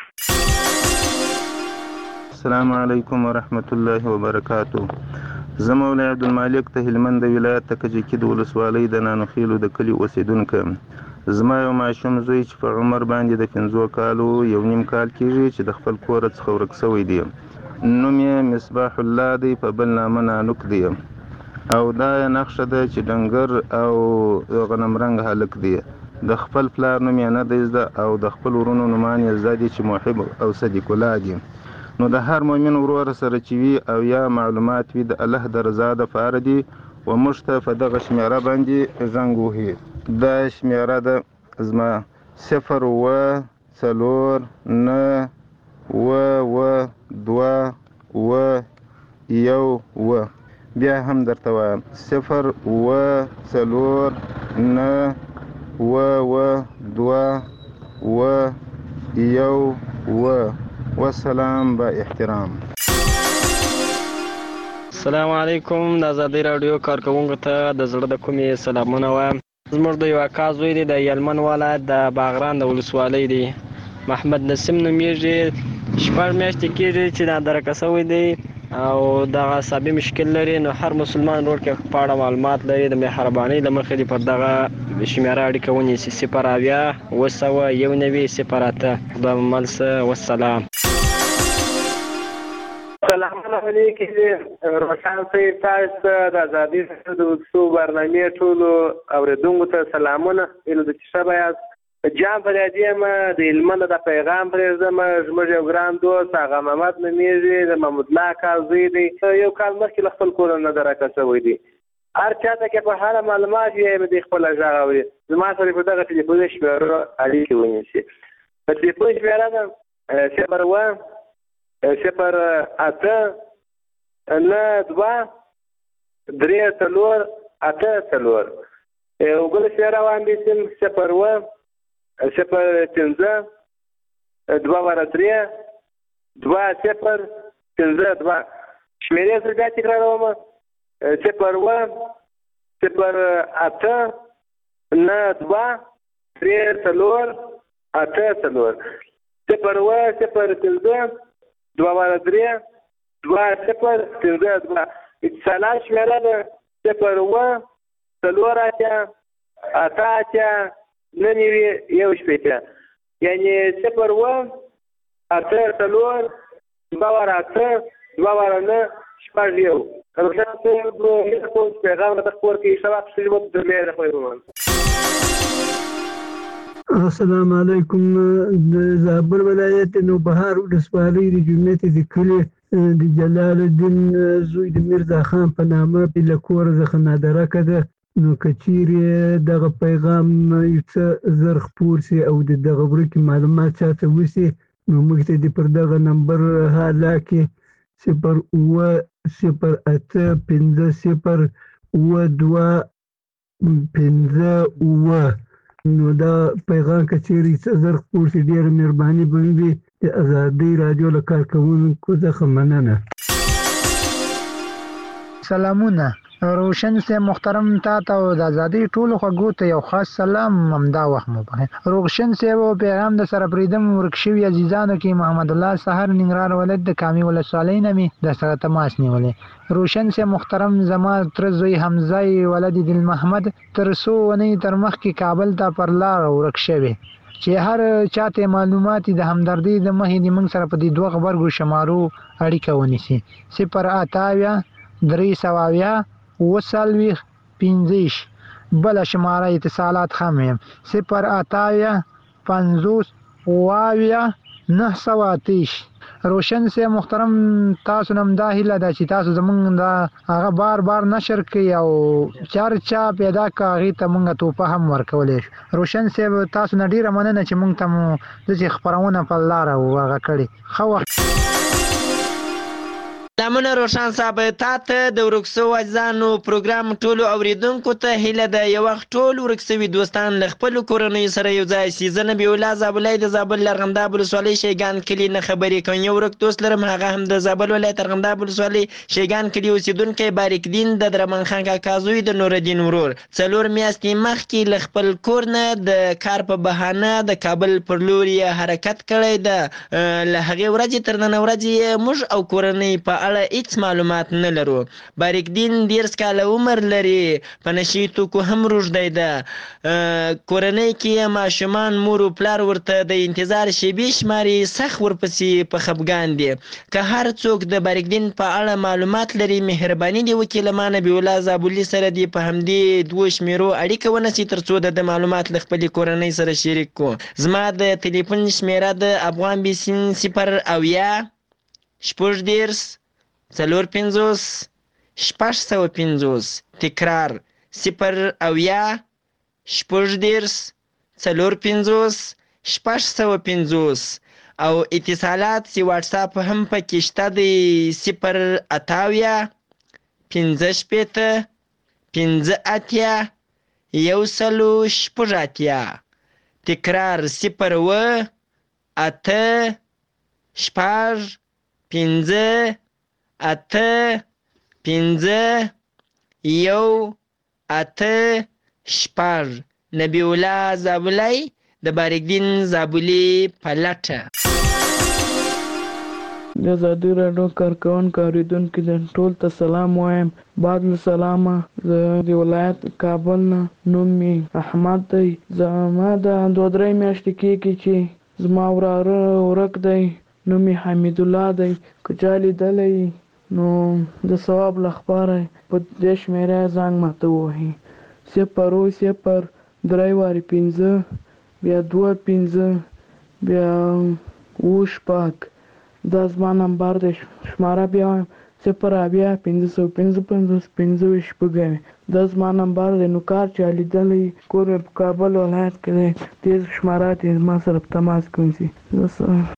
السلام علیکم ورحمت الله وبرکاتو. زه مولوی عبدالمالک ته هلمند ولایت ته کجکي د ولسوالۍ د نانوخیلو د کلي اوسېدونکی یم. زما یو ماشوم زوی چې په عمر باندې د پنځو کالو یو نیم کال کېږي چې د خپل کوره څخه ورک شوی دی. نوم یې مصباح الله دی په بل نامه نانوک دی او دا یې نقشه ده چې ډنګر او غنمرنګ هلک دی. د خپل پلار نوم یې نه دی زده او د خپل ورونو نومان یې زده دي چې محب او صدیق الله دي. نو د هر مؤمن ورور سره چې وي او یا معلومات وي د الله د رضا دپاره دي و موږ ته په دغه شمېره باندې زنګ وهي. دا شمېره ده زما صفر اووه څلور نه اووه اووه دوه اووه یو اووه. بیا هم درته وایم صفر اووه څلور نه اووه اووه دوه اووه یو اووه. والسلام با احترام. السلام علیکم. د ازادي راډیو کارکوونکو ته د زړه د کومې سلامونه وایم. زموږ د یو اکا زوی دی د یلمن ولایت د باغران د ولسوالۍ دی محمد نسیم نومیږي. شپږ میاشتې کېږي چې نادرکه شوی دی او دغه عصبي مشکل لري. نو هر مسلمان ورور کې په اړه معلومات لري د مهربانۍ له مخې دې پر دغه شمېره اړیکه ونیسي صفر اویا اوه سوه یو نوي صفر اته. خدای مو مل شه. والسلام. سلامونه علیکم روشن صاحب تاسو ته د ازادي راډیو د وڅو برنامې ټولو اورېدونکو ته سلامونه ایله د چې ښه یاست. جان فریادي یم د هلمند د پیغام پرېږدم. زموږ یو ګران دوست هغه محمد نومیږي د محمود الله اکا زوی دی. یو کال مخکې له خپل کوره نه درکه شوی دی. هر چاته کې په هره معلومات یې مې د خپله غږ اوري. زما سره په دغه ټلیفون شمېره اړیکې ونیسي. په ټلیفون شمېره ده صفر اووه صفر اته نه دوه درې څلور اته څلور. یو بل شمېره واخیستم صفر اووه صفر پنځه دوه واره درې دوه صفر پنځه دوه. شمېرې سره بیا تکراروم صفر اووه صفر اته نه دوه درې څلور اته څلور. صفر اووه صفر پنځه دوه واره درې دوه صفر پنځه دوه. اتصالات شمېره ده صفر اووه څلور اتیا اته اتیا نه نوي یو شپېته. یعنې صفر اووه اته څلور دوه واره اته دوه واره نه شپږ یو. روشن صاحب هیله کوم چې پیغام راته خپور کړي. ښه وخت ښه وخت درلې د خپل ومن. السلام علیکم. د زابل ولایت نوبهار ولسوالۍ د جومات د کلي د جلال الدین زوی د میرزا خان په نامه له کوره څخه نادرکه ده. نو کچیرې دغه پیغام یو څه زر خپور سي او د دغه ورکې معلومات چاته وسي نو موږ ته د پر دغه نمبر حالا کې صفر اوه صفر اته پنځه صفر اوه دوه پنځه اوه نو دا پیغام کچیرې څه زر خپور سي ډېره مهرباني به وي د ازادۍ راډیو له کارکوونکو څخه مننه. سلامونه روشن سے محترم تا ته د ازادۍ ټولو خوږو ته یو خاص سلام همدا وخت مو په روشن سے و پیغام د سره پریدم ورکشوي عزیزانو کې محمد الله سحر ننګرهار ولایت د کامي ولسوالۍ نه می د سره تماس نیولې. روشن سے محترم زما تر زوی حمزه ولد دل محمد تر سو ونی تر مخ کې کابل ته پر لار ورکشوي چې هر چاته معلومات د همدردی د مهې د من سره په دې دوه خبرګو شمارو اړیکه ونیسي. صفر اتاویا درې سواویا وسلویخ پینزیش بل شماره اتصالات خمیم صفر اتاویا پنزوس واویا نه سواتیش. روشن سے محترم تاسو نم دا هیله ده چې تاسو زمونږ دا هغه بار بار نشر کوي او چرچا پیدا کاغی ته مونږ توپه هم ورکولی شو. روشن سے تاسو نه ډیره مننه چې مونږ ته مو داسې خپرونه په لاره هغه کړې. ښه وخت. سلامونه روشن صاحب تا ته د ورک سوو عزیزانو پروګرام ټولو اوریدونکو ته هیله ده یو وخت ټول ورک سوي دوستان له خپلو کورنیو سره یو ځای شي. زه نبي الله زابلۍ د زابل ارغنداب ولسوالۍ شیګان کلي نه خبرې کوم. یو ورک دوست لرم هغه هم د زابل ولایت ارغنداب ولسوالۍ شیګان کلي اوسېدونکی باریک دین د درمان خان کاکا زوی د نورالدین ورور څلور میاشتې مخکې له خپل کور نه د کار په بهانه د کابل پر لور یې حرکت کړی ده. له هغې ورځې تر نن ورځې موږ او کورنۍ په اړه هیڅ معلومات نه لرو. باریک دین دیرس کاله عمر لري په نشي توکو هم روږدی ده. کورنۍ کې ماشومان مور و پلار ورته د انتظار شیبې شماري سخت ورپسې په خفګان دي. که هر څوک د باریک دین په اړه معلومات لري مهرباني دې وکړي له ما نبي الله زابلي سره دې په همدې دوو شمیرو اړیکه ونیسي تر څو د معلومات له خپلې کورنۍ سره شریک کړو. زما د تلیفون شمیره د افغان بیسین صفر اویا شپږ دېرش څلور پنځوس شپږ سوه پنځوس تکرار صفر اویا شپږ دېرش څلور پنځوس شپږ سوه پنځوس او اتصالات سی واټساپ هم پکې شته دی صفر اتاویا پنځه شپېته پنځه اتیا یو سلو شپږ اتیا تکرار صفر اوه اته شپږ پنځه اته پنځه یو اته شپږ. نبی الله زابلی د باریک دین زابلي په لټه. د ازادۍ راډیو کارکوونکو اورېدونکو ته ټول ته سلام وایم. بعد له سلامه زه د ولایت کابل نه نوم مې احمد دی. زما د دوه درې میاشتې کېږي چې زما وراره ورک دی نوم یې حمید الله دی. که چا لیدلی نو د ثواب لپاره په دې شمېره زنګ ماته ووهي صفر اوه صفر درې وارې پنځه بیا دوه پنځه بیا اوه شپږ دا زما نمبر دی. شماره بیا وایم صفر اویا پنځه سوه پنځه پنځوس پنځه ویشت شپږ دا زما نمبر دی. نو کار چا لیدلی کور یې په کابل ولایت کې دی تیز شماره ته ما سره په تماس کې ونیسي.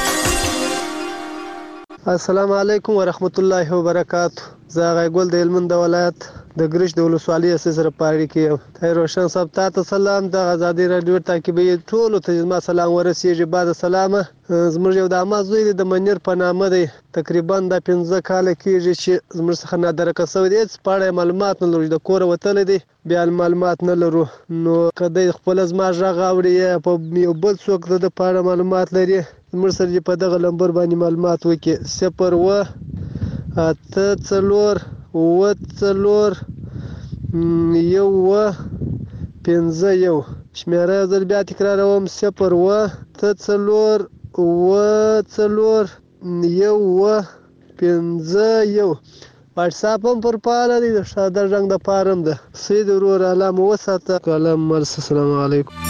السلام علیکم ورحمت الله وبرکاته. زه هغه ګل د هلمند ولایت د ګرش د ولسوالۍ اساس سره پاړی کې یم. ته روشن صاحب تا ته سلام. د ازادۍ راډیو تعقیبي ټولو ته زما سلام ورسیږي. بعد سلامه زموږ یو د اما زوی دی د منیر په نامه دی. تقریبا د پنځه کاله کېږي چې زموږ څخه نادرکه شوی دی. هېڅ په اړه معلومات نه لرو. د کوره وتلی دی بیا معلومات نه لرو. نو که دی خپله زما غږ اوري یا په یو بل څوک د ده په اړه معلومات لري زموږ سره دې په دغه نمبر باندې معلومات وکړي. صفر اوه اته څلور اوه څلور یو اوه پنځه یو شمېره یو ځل بیا تکراروم صفر اوه اته څلور اوه څلور یو اوه پنځه یو. واټساپ هم پر فعاله دی. د ساده غږ دپاره هم ده. سید ورور الله مو وساته. کلام مرس. السلام علیکم.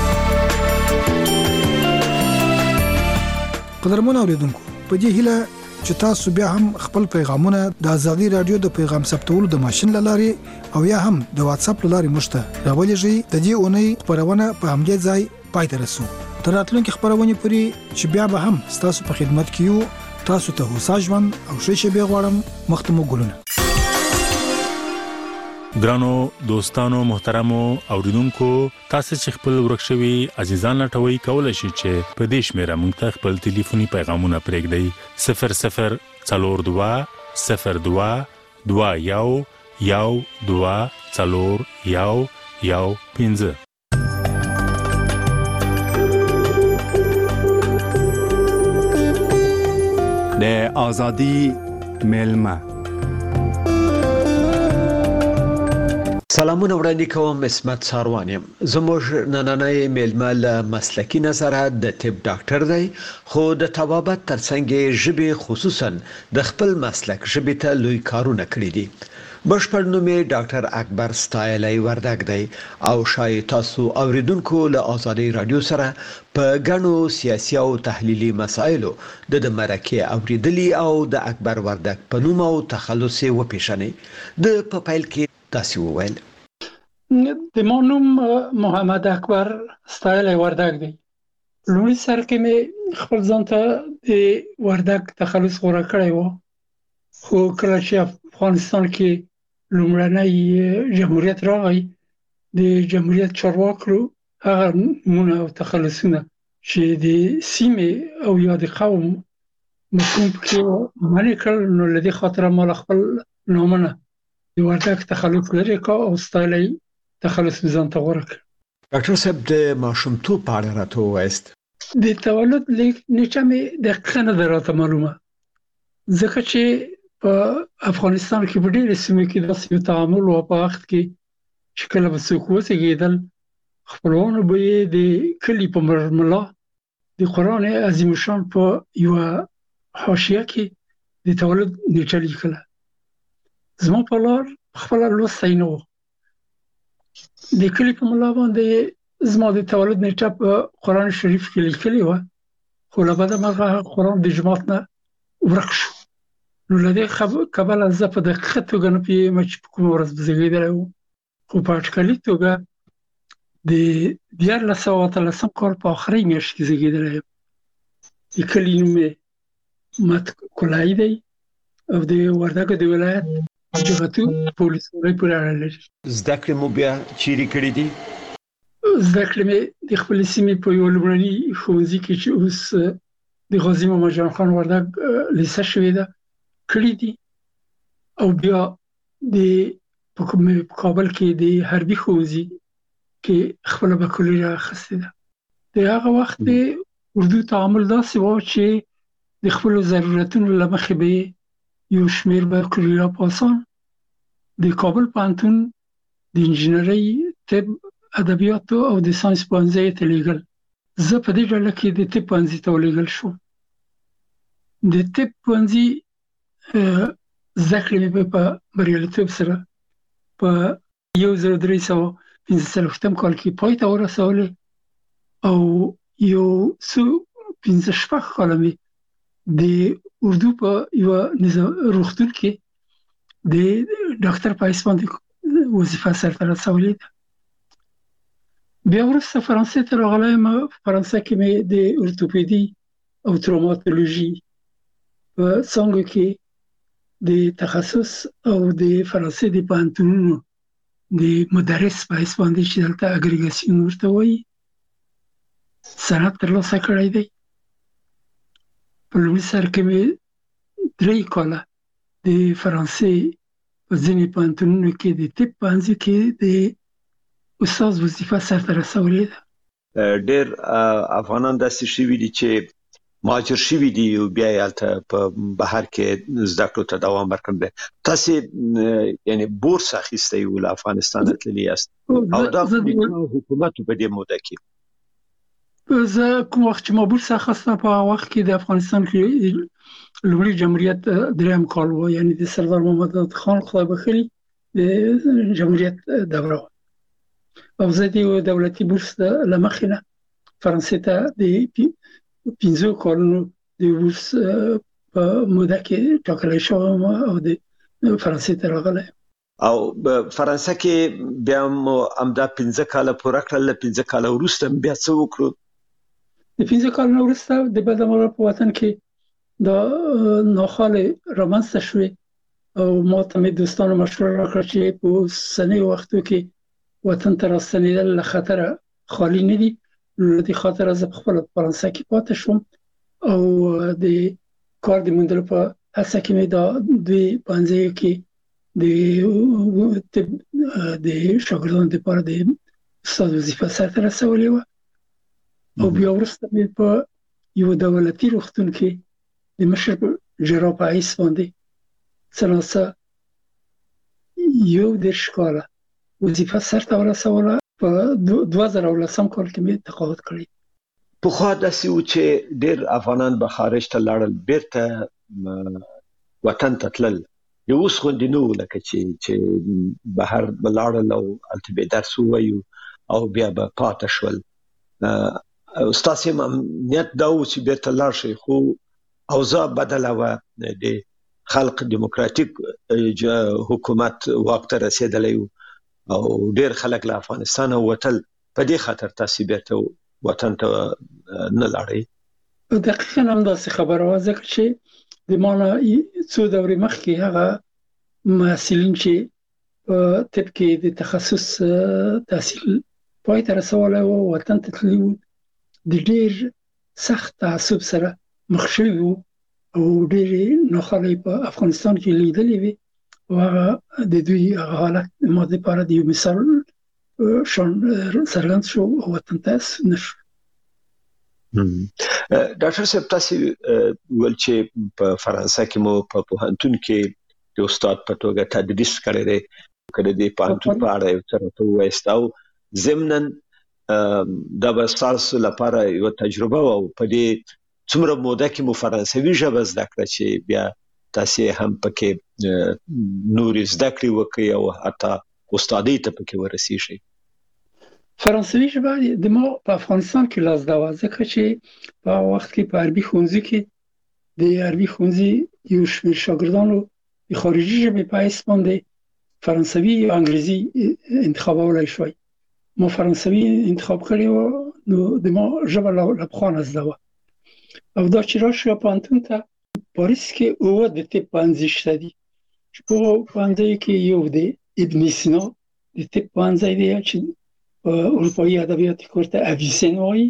قدرمن اوریدونکو په دې هیله چې تاسو بیا هم خپل پیغامونه د ازادي رادیو د پیغام ثبتولو د ماشين لاري او یا هم د واتس اپ لاري مشته راولېږئ. د دې اونۍ خبرونه په همدې ځای پای ته رسو. تر راتلونکي خبرونه پورې چې بیا به هم تاسو په خدمت کې یو. تاسو ته هوسا ژوند او ښه شپه غواړم. مختمو ګلونه. ګرانو دوستانو محترمو اوریدونکو تاسو چې خپل ورکشوي عزیزان لټوي کولای شئ چې په دې شمیره موږ ته خپل ټلیفوني پیغامونه پرېږدئ صفر صفر څلور دوه صفر دوه دوه یو یو دوه څلور یو یو پنځه. د ازادي ملما سلامونه وړاندې کوم. اسمت ساروان یم. زموږ نننۍ میلمه له مسلکي نظره د طب ډاکټر دی، خو د طبابت ترڅنګ ژبې خصوصا د خپل مسلک ژبې ته لوی کارونه کړی دي. بشپړ نوم یې ډاکټر اکبر ستایلی وردګ دی او شاید تاسو اوریدونکو له ازادي رادیو سره په غنو سیاسي او تحلیلي مسایلو د د مرکه اوریدلی او د اکبر وردګ په نوم او تخلص وپیژني. د په پیل کې تاسو وویل د مونوم محمد اکبر ستایلی وردګ دی. لومړی سر کې مې خپل ځان ته د وردګ تخلص غوړه کړی و، خو کله چې افغانستان کې لومړنی جمهوریت راغی د جمهوریت چارواکو هغه نومونه او تخلصونه چې د سیمې او یا د قوم مفهوم کې معنی کړل، نو لدې خاطر ما خپل نومونه د وردګ تخلص لري کا او ستایلی تخلص ځان ته غوړه کړ. ډاکټر صاحب د ماشومتوب په اړه راته ووایاست. د تولد لیک نیټه مې دقیقه نه ده راته معلومه، ځکه چې په افغانستان کې په ډېرې سیمو کې داسې یو تعامل و په وخت کې چې کله به څوک وزېږېدل خپلوانو به یې د کلي په مرملا د قرآن عظیم الشان په یوه حاشیه کې د تولد نیټه لیکله. زما په لار خپله لوستی نه و. د کلي په ملا باندې زما د تولد نیټه په قرآن شریف کې لیکلې وه، خو له بده مرغه قرآن د جماعت نه ورک شو. نو له دې کبله زه په دقیقه توګه نه پوهېږم چې په کومه ورځ به زېږېدلی وم، خو په اټکلي توګه د دیارلس سوه اتلسم کال په آخرۍ میاشت کې زېږېدلی یم. د کلي نوم یې مت کولایي دی او د وردګو د ولایت جغتو پولیس ولایت پورې اړه لري. زده کړې مو بیا چیرې کړې دي؟ زده کړې مې د خپلې سیمې په یو لومړني ښوونځي کې چې اوس د غازي محمد جان خان وردګ لیسه شوې ده کړې دي، او بیا د په کابل کې د حربي ښوونځي کې خپله بکالوریا اخیستې ده. د هغه وخت د اردو تعامل داسې و چې د خپلو ضرورتونو له مخې به یو شمېر بکالوریا پاسان د کابل پوهنتون د انجینرۍ، طب، ادبیاتو او د ساینس پوهنځي ته لیږل. زه په دې ډله کې د طب پوهنځي ته ولېږل شوم. د طب پوهنځي زده کړې مې په بریالیتوب سره په یو زر درې سوه پنځه څلوېښتم کال کې پای ته ورسولې او یو څو پنځه شپږ کاله مې د اردو په یوه روغتون کې د ډاکټر په حیث باندې وظیفه سرته رسولې ده. بیا وروسته فرانسې ته راغلی یم. فرانسه کې مې د ارتوپیدي او تروماتولوژي په څانګو کې د تخصص او د فرانسې د پوهنتونونو د مدرس په حیث باندې چې دلته اګریګاسیون ورته وایي سند ترلاسه کړی دی. په لومړي سر کې مې درې کاله د فرانسې په ځینې پوهنتونونو کې د طب پوهنځي کې د استاد وظیفه سرته رسولې ده. ډېر افغانان داسې شوي دي چې مهاجر شوي دي او بیا یې هلته په بهر کې زده کړو ته دوام ورکړی دی. تاسې یعنې بورس اخیستی و له افغانستانه تللي یاست او دا حکومت په دې موده کې زه کوم وخت چې ما بورس اخیسته په هغه وخت کې د افغانستان کې لومړي جمهوریت درېیم کال و، یعنې د سردار محمد داود خان خدای بخښلي د جمهوریت دوره وه، او زه د یو دولتي بورس له مخې نه فرانسې ته د پنځو کالونو د بورس په موده کې ټاکلی شوی او د فرانسې ته راغلی. او فرانسه کې بیا مو همدا پنځه کاله پوره کړل. پنځه کاله وروسته بیا څه وکړو؟ د پنځه کالو وروسته د بدامره په وطن کې دا ناخوالې رامنځته شوې او ما ته مې دوستانو مشوره راکړه چې په اوسنیو وختو کې وطن ته راستنېدل له خطره خالي نه دي. له دې خاطره زه په خپله فرانسه کې پاتې شوم او د کار د موندلو په هڅه کې مې دا دوی پوهنځیو کې د طب د شاګردانو دپاره د استاد وظیفه سرته رسولې وه او بیا وروسته مې په یو دولتي روغتون کې د مشر جراح په حیث باندې څه ناڅه یو دېرش کاله وظیفه سرته ورسوله. په دوه زره او لسم کال کې مې تقاعد کړی. پخوا داسې و چې ډېر افغانان به خارج ته لاړل، بیرته وطن ته تلل. یو اوس غوندې نه و لکه چې چې بهر به لاړل او هلته به یې درس ووایو او بیا به پاته شول. ستاسې هم نیت دا و چې بیرته لاړ شئ، خو اوضاع بدله وه. د خلق دیموکراتیک حکومت واک ته رسېدلی و او ډېر خلک له افغانستانه وتل. په دې خاطر تاسې بیرته وطن ته نه لاړئ؟ دقیقاً همداسې خبره وه، ځکه چې د ما نه څو دورې مخکې هغه محصلین چې په طب کې د تخصص تحصیل پای ته رسولی و وطن ته تللي وو، د ډېر سخت تعصب سره مخ شوي وو او ډېرې ناخوالې په افغانستان کې لیدلې وې او هغه د دوی هغه حالت ما دپاره د یو مثال شان څرګند شو او وطن ته ستون شو. ډاکټر صاحب، تاسې ویل چې په فرانسه کې مو په پوهنتون کې د استاد په توګه تدریس کړی دی. که د دې پوهنتون په اړه یو څه راته ووایاست او ضمناً دا به ستاسو لپاره یوه تجربه وه او په دې څومره موده کې مو فرانسوي ژبه زده کړه چې بیا تاسې هم پکې نورې زده کړې وکړئ او حتی استادۍ ته پکې ورسېږئ؟ فرانسوي ژبه د ما په افغانستان کې لا زده وه، ځکه چې په هغه وخت کې په عربي ښوونځي کې د عربي ښوونځي یو شمېر شاګردانو د خارجي ژبې په حیث باندې فرانسوي یا انګریزي انتخابولی شوی. ما فرانسوي انتخاب کړی و، نو د ما ژبه له پخوا نه زده وه. او دا چې راشو پوهنتون ته پاریس کې اووه د طب پوهنځي شته دي چې په هغو پوهنځیو کې یو د ابن سینا د طب پوهنځی دی چې په اروپایي ادبیاتو کې ورته اویسین وایي،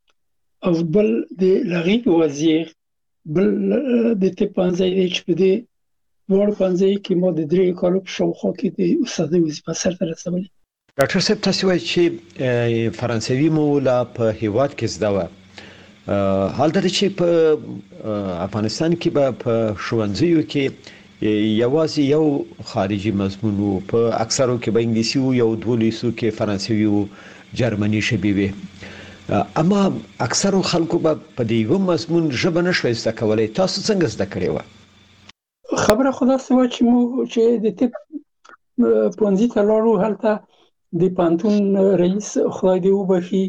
او بل د لغیب وزیر بل د طب پوهنځی دی چې په دې دواړو پوهنځیو کې ما د درېیو کالو په شاوخوا کې د استادۍ وظیفه سرته رسولې. ډاکټر صاحب، تاسې وایي چې فرانسوي مو لا په هېواد کې زده وه. حال دا چې په افغانستان کې به په ښوونځیو کې یوازې یو خارجي مضمون و، په اکثرو کې به انګلیسي و، یو دوه لویسو کې فرانسوي و، جرمني ژبې وې. اما اکثرو خلکو به په دې یوه مضمون ژبه نه شوی زده کولی. تاسو څنګه زده کړې وه؟ خبره خو داسې وه چې موږ چې د طب پوهنځي ته لاړو، هلته د پوهنتون رئیس خدای دې وبخي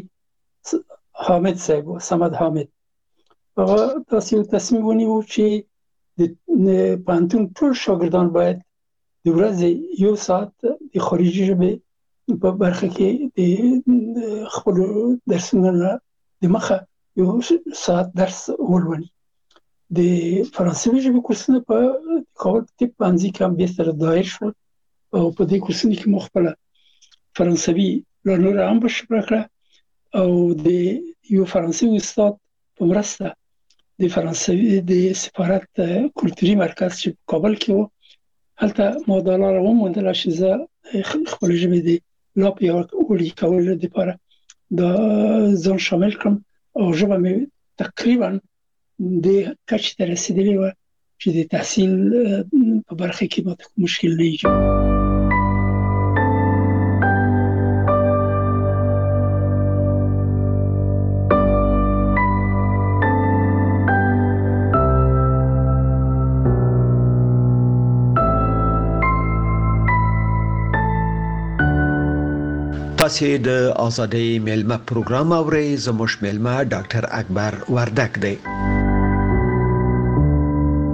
حامد صاحب و، صمد حامد، هغه داسې یو تصمیم ونیو چې د پوهنتون ټول شاګردان باید د ورځې یو ساعت د خارجي ژبې په برخه کې د خپلو درسونو نه دمخه یو ساعت درس ولولي. د فرانسوي ژبې کورسونه په کابل طب پوهنځي کې هم بېرته دایر شول او په دې کورسونو کې مو خپله فرانسوي لا نوره هم بشپړه کړه او د یو فرانسوي استاد په مرسته د فرانسوي د سفارت کلتوري مرکز چې په کابل کې و، هلته ما دا لاره وموندله چې زه خپلې ژبې د لا پیاوړي کولو دپاره دا ځان شامل کړم او ژبه مې تقریبا د کچې ته رسېدلې وه چې د تحصیل په برخه کې ماته کوم مشکل نه ایجاد. تاسې د آزادۍ میلمه پروګرام اورئ. زموږ میلمه ډاکټر اکبر وردک دی.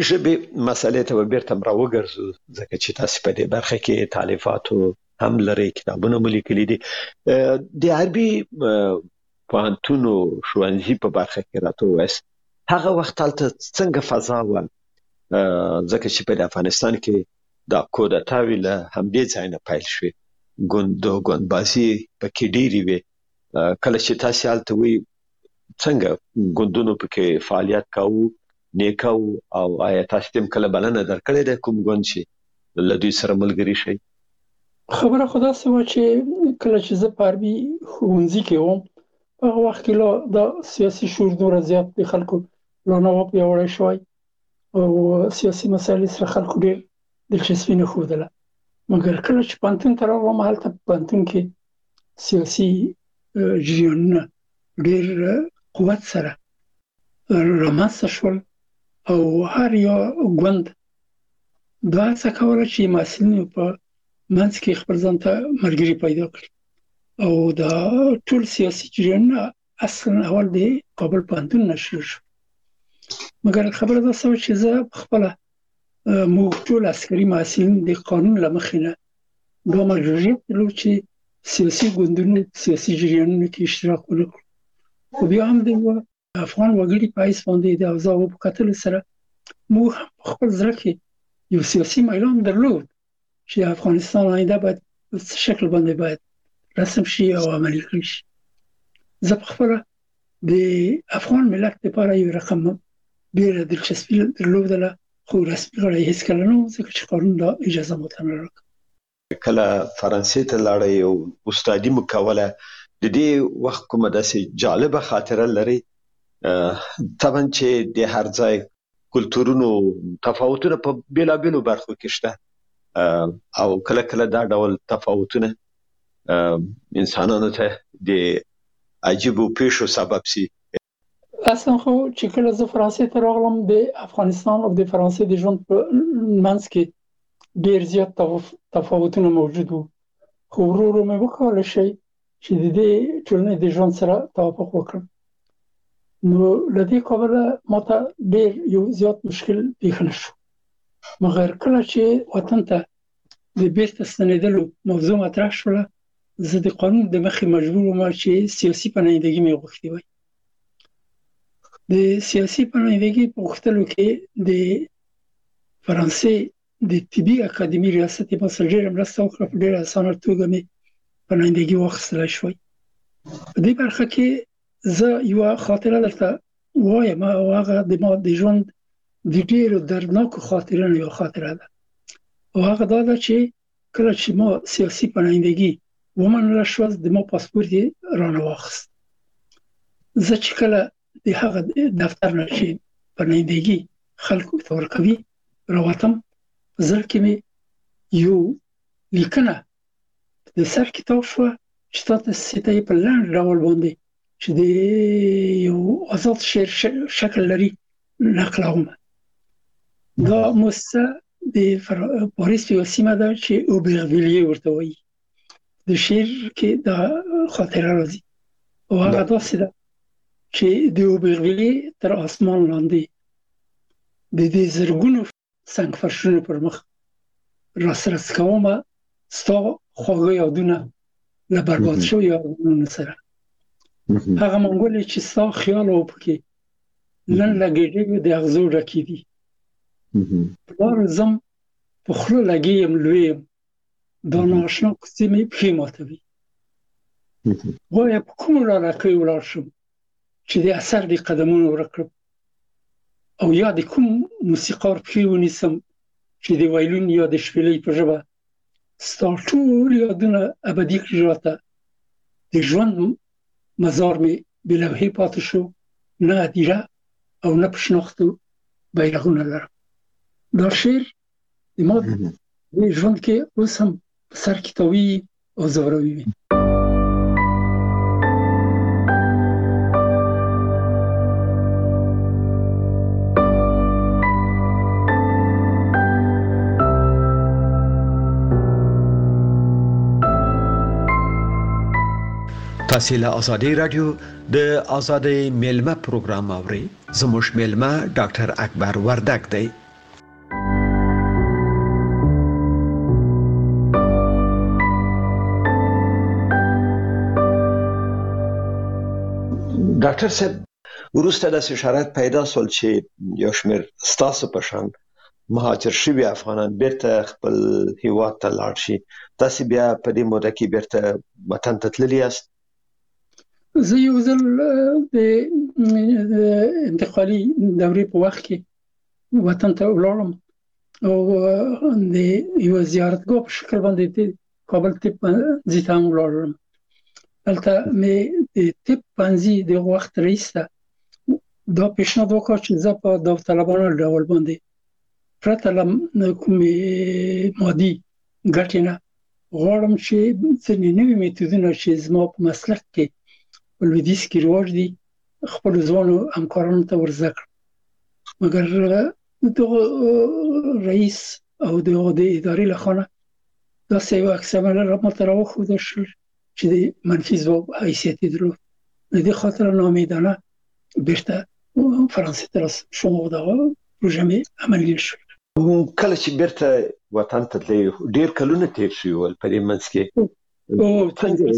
ژبې مسلې ته به بیرته راوګرځو ځکه چې تاسو په دې برخه کې تالیفاتو هم لري، کتابونه مو لیکلي دي. د عربي پوهنتونو ښوونځي په برخه کې راته ووایاست هغه وخت هلته څنګه فضا وه، ځکه چې په افغانستان کې دا کودتاوې له همدې ځای نه پیل شوې، ګوند ګوندبازي پکې ډېرې وې. کله چې تاسو هلته وئ څنګه ګوندونو پکې فعالیت کاوه، نیکه او آیا تاسو ته کله بلنه درکړې ده کوم ګوند چې له دوی سره ملګري شئ؟ خبره خو داسې وه چې کله چې زه په عربي ښوونځي کې وم په هغه وخت کې لا دا سیاسي شعور دومره زیات د خلکو لا نه وه پیاوړی شوی او سیاسي مسایلو سره خلکو ډېر دلچسپي نه ښودله. مګر کله چې پوهنتون ته راغلم هلته په پوهنتون کې سیاسي جریانونه ډېر قوت سره رامنځته شول او هر یو ګوند دا هڅه کوله چې محصلینو په منځ کې خپل ځان ته ملګري پیدا کړي او دا ټول سیاسي جریانونه اصلا اول د کابل پوهنتون نه شروع شو. مګر خبره داسې وه چې زه پخپله موږ ټول عسکري محصلین د قانون له مخې نه دا مجبوریت درلود چې سیاسي ګوندونو سیاسي جریانونو کې اشتراک ونه کړو. خو بیا هم د افغان وګړي په حیث باندې د اوضاعو په کتلو سره موږ هم په خپل زړه کې یو سیاسي میلان درلود چې افغانستان آینده باید په څه شکل باندې باید رسم شي او عملي کړی شي. زه پخپله د افغان ملت لپاره یو رقم ډېره دلچسپي درلودله خو رسمي غړی هېڅکله نه وم ځکه چې قانون دا اجازه ماته نه راکړه. کله فرانسې ته لاړئ او استادي مو کوله، د دې وخت کومه داسې جالبه خاطره لرئ؟ طبعا چې د هر ځای کلتورونو تفاوتونه په بېلابېلو برخو کې شته او کله کله دا ډول تفاوتونه انسانانو ته د عجیبو پیښو سبب سي. اصلا خو چې کله زه فرانسې ته راغلم د افغانستان او د فرانسې د ژوند په منځ کې ډېر زیات تفاوتونه موجود وو، خو ورو ورو مې وکولی شي چې د دې ټولنې د ژوند سره توافق وکړم. نو له دې کبله ماته ډېر یو زیات مشکل پیښ نه شو. مګر کله چې وطن ته د بیرته ستنېدلو موضوع مطرح شوله زه د قانون د مخې مجبور وم چې سیاسي پناهندګي مې غوښتې وای. د سیاسي پناهندګي په غوښتلو کې د فرانسې د طبي اکاډمي ریاست یې ماسره ډېره مرسته وکړه، په ډېره اسانه توګه مې پناهندګي واخیستلی شوی. په دې برخه کې زه یوه خاطره درته وایم او هغه د ما د ژوند د ډېرو دردناکو خاطرونو یوه خاطره ده او هغه دا ده چې کله چې ما سیاسي پناهندګي ومنله شوه د ما پاسپورت یې رانه واخیست. زه چې کله د هغه دفتر نه چې پناهندګي خلکو ته ورکوي راوتم، په زړه کې مې یو لیکنه د سر کتاب شوه چې تاسې ته یې په لنډ ډول باندې چې د یو آزاد شعر شکل لري نقلوم. دا مؤسسه د پاریس په یوه سیمه ده چې اوبرڤیلیه ورته وایي. د شعر کې دا خاطره راځي او هغه داسې ده چې د اوبرڤیلیه تر آسمان لاندې د دې زرګونو سنګ فرشونو پر مخ راسره څکومه ستا خواږه یادونه له برباد شویو یادونو سره. هغه منګولې چې ستا خیال و پکې نن له ګېډیو د اغزو ډکې دي. پلار زم په خوله لګې یم لوی یم دا نااشنا کوڅې مې پښې ماتوي. وایه په کومو لارکیو ولاړ شم چې د اثر د قدمونو ورک کړم او یا د کوم موسیقار پښې ونیسم چې د وایلون یا د شپېلۍ په ژبه ستا ټول یادونه ابدي کړي راته. د ژوند مزار مې بې لوحې پاتې شو، نه هدیره او نه په شناختو بیرغونه لرم. دا شعر د ما د ژوند کې اوس هم په سر کې تاویږي او ځوروي مې. تاسو له آزادۍ رادیو د آزادۍ میلمه پروګرام اورئ. زموږ میلمه ډاکټر اکبر وردک دی. ډاکټر صاحب وروسته داسې شرایط پیدا سول چې یو شمېر ستاسو په شان مهاجر شوي افغانان بیرته خپل هیواد ته لاړ شي. تاسې بیا په دې موده کې بیرته وطن ته تللي یاست؟ زه یو ځل د انتقالي دورې په وخت کې وطن ته ولاړم او د یو زیارتګاه په شکل باندې د کابل طب پوهنځي ته هم ولاړم. هلته مې د طب پوهنځي د وخت رئیس ته دا پیشنهاد وکړ چې زه په داوطلبانه ډول باندې پرته له کومې مادي ګټې نه غواړم چې ځینې نوي میتودونه چې زما په مسلک کې په لویدیځ کې رواج دي خپلو ځوانو همکارانو ته ور زده کړم. مګر دغه رئیس او دغه د ادارې له خوا نه داسې یو عکس العمل راته راوښودل شو چې د منفي ځواب حیثیت یې درلود. د دې خاطر ناامیدانه بیرته فرانسې ته راستون شوم او دغه پروژه مې عملي نشوه. کله چې بیرته وطن ته تللي ډېر کلونه تېر شوي ول په دې منځ کې پنځلس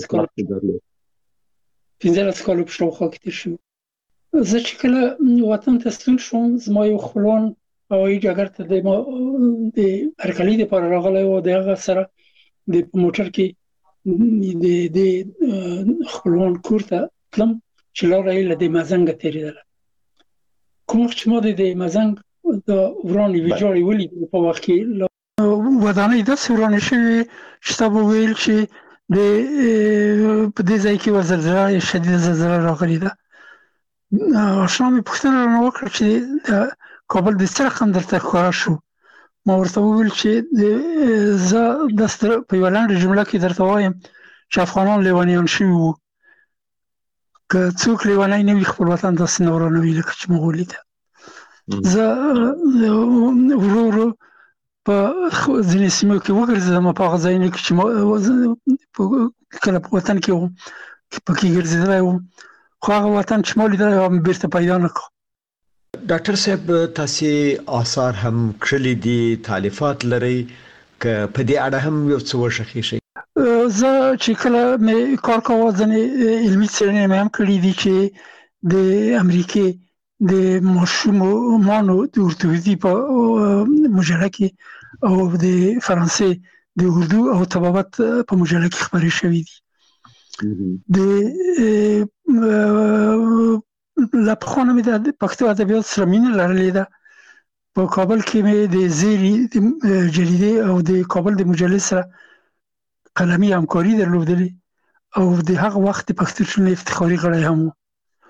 کاله په شاوخوا کې تېر شوي. زه چې کله وطن ته ستون شوم زما یو خپلوان هوایي ډګر ته د هرکلي دپاره راغلی و. د هغه سره د په موټر کې د خپلوان کور ته تلم چې لاره یې له د مزنګه تېرېدله. کوم وخت چې ما د مزنګ د ورانې ویجاړې ولیدې په وخت کې ودانۍ داسې ورانې شوې چې تا به ویل چې د په دې ځای کې یوه زلزله شدیده زلزله راغلې ده. اشنا مې پوښتنه رانه وکړه چې د کابل د څه رقم درته ښکاره شو. ما ورته وویل چې زه داسې په یوه لنډه جمله کې درته وایم چې افغانان لیونیان شوي وو. که څوک لیونی نه وي خپل وطن داسې نه ورانوي لکه چې موږ ولیده. زه ورو ورو په ځینې سیمو کې وګرځېدم په هغه ځایونو کې چې کله په وطن کې وم پکې ګرځېدلی وم خو هغه وطن چې ما لیدلی و مې بیرته پیدا نه کړ. ډاکټر صاحب تاسې آثار هم کړلي دي تالیفات لرئ که په دې اړه هم یو څه وشخې شئ؟ زه چې کله مې کار کاوه ځینې علمي څېړنې مې هم کړي دي چې د امریکې د ماشومانو د ارتوپدي په مجله کې او د فرانسې د اردو او طبابت په مجله کې خپرې شوي دي. د له پخوا نه مې د پښتو ادبیات سره مینه لرلې ده. په کابل کې مې د زیري جریدې او د کابل د مجلې سره قلمي همکاري درلودلې او د هغه وخت د پښتو ټولنې افتخاري غړی هم و.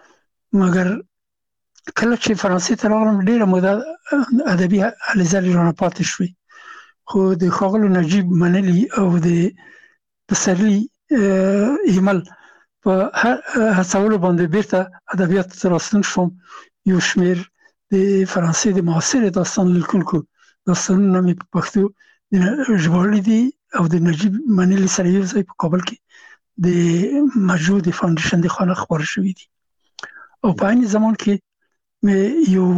مګر کله چې فرانسې ته راغلم ډېره موده ادبي هلې ځلې رانه پاتې شوې خو د ښاغلو نجیب منلي او د پسرلي ایمل په هڅولو باندې بیرته ادبیاتو ته راستون شوم. یو شمېر د فرانسې د معاصرې داستان لیکونکو داستانونه مې په پښتو ژباړلي دي او د نجیب منلي سره یو ځای په کابل کې د مجهود فاونډیشن د خوا نه خپاره شوي دي. او په عین زمان کې مې یو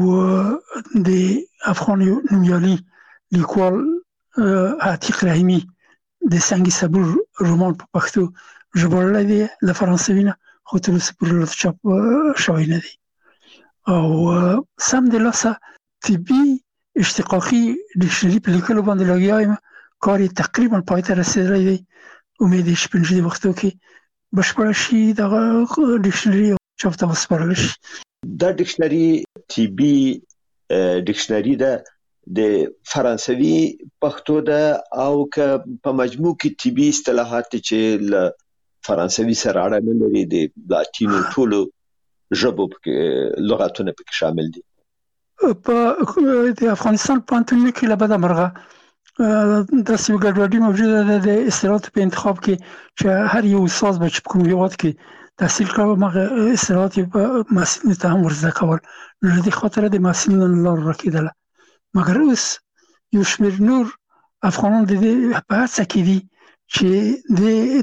د افغان نومیالي لیکوال عتیق رحیمي د سنگ صبور رومان په پښتو ژباړلی دی له فرانسوي نه خو تر اوسه پورې چاپ شوی نه دی. او سمدلاسه طبي اشتقاقي ډکشنري په لیکلو باندې لګیا یم. کار یې تقریبا پای ته رسېدلی دی. امید یې چې په نږدې وختو کې بشپړه شي دغه ډکشنري چاپ ته وسپارل شي. دا ډکشنري طبي ډکشنري ده د فرانسوي پښتو ده او که په مجموع کې طبي اصطلاحات چې له فرانسوي سره اړه نه لري د لاتینو ټولو ژبو لغاتونه پکې شامل دي. په د افغانستان پوهنتونونو کې له بده مرغه داسې یو ګډوډي موجوده ده د اصطلاحاتو په انتخاب کې چې هر یو استاد به چې په کوم هېواد کې تحصیل کړی هغه اصطلاحات یې په محصلینو ته هم ور زده کول. نو له دې خاطره د محصلینو نه لار ورکېدله. مګر اوس یو شمېر نور افغانان د دې په هڅه کې دي چې د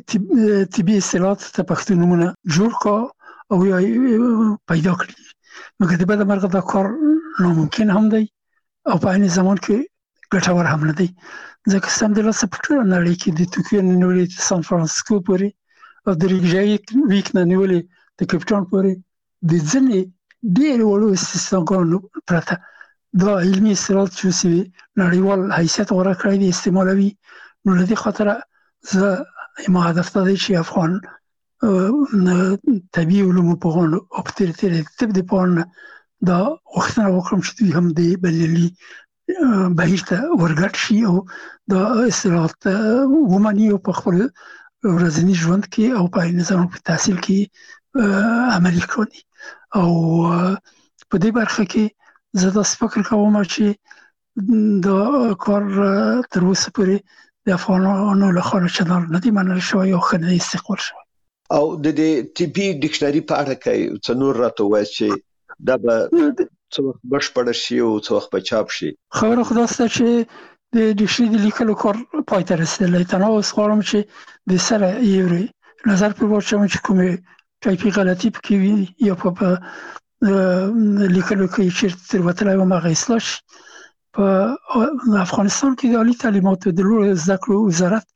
طبي اصطلاحاتو ته پښتو نومونه جوړ کړه او یا پیدا کړي. مګر د بده مرغه دا کار ناممکن هم دی او په عین زمان کې ګټور هم نه دی. ځکه سمدلاسه په ټوله نړۍ کې د توکیو نه نیولې تر سان فرانسیسکو پورې او د ریګژایک ویک نه نیولې د کیپ ټاون پورې د ځینې ډېر وړو استثناګانو پرته دا علمي اصطلاحات چې نړیوال حیثیت غوره کړی دی استعمالوي. نو له دې خاطره زه ما هدف ته دی چې افغان طبیعي علومو پوهانو او په تېره تېره د طب د پوهانو دا غوښتنه وکړم چې دوی هم د بریالي بهیر ته ورګډ شي او دا اصطلاحات ومني او په خپل ورځني ژوند کې او په نظام په تحصیل کې عملي کړي. او په دې برخه کې زه داسې فکر کوم چې دا کار تر اوسه پورې د افغانانو لخوا چندان نه دی منل شوی او ښه نه دی استقبال شوی. او د دې طبي ډکشنري په اړه کې څه نور راته وایي چې دا به څه وخت بشپړ شي او څه وخت به چاپ شي؟ خبره خو دا سته چې د ډکشنري د لیکلو کار پای ته رسېدلی. تنها اوس غواړم چې د سره یو نظر پرې واچوم چې کومې ټایپي غلطي پکې وي یا په لیکلو کې چېرته تېروتلی وم هغه اصلاح شي. په افغانستان کې د عالي تعلیماتو د لوړو زده کړو وزارت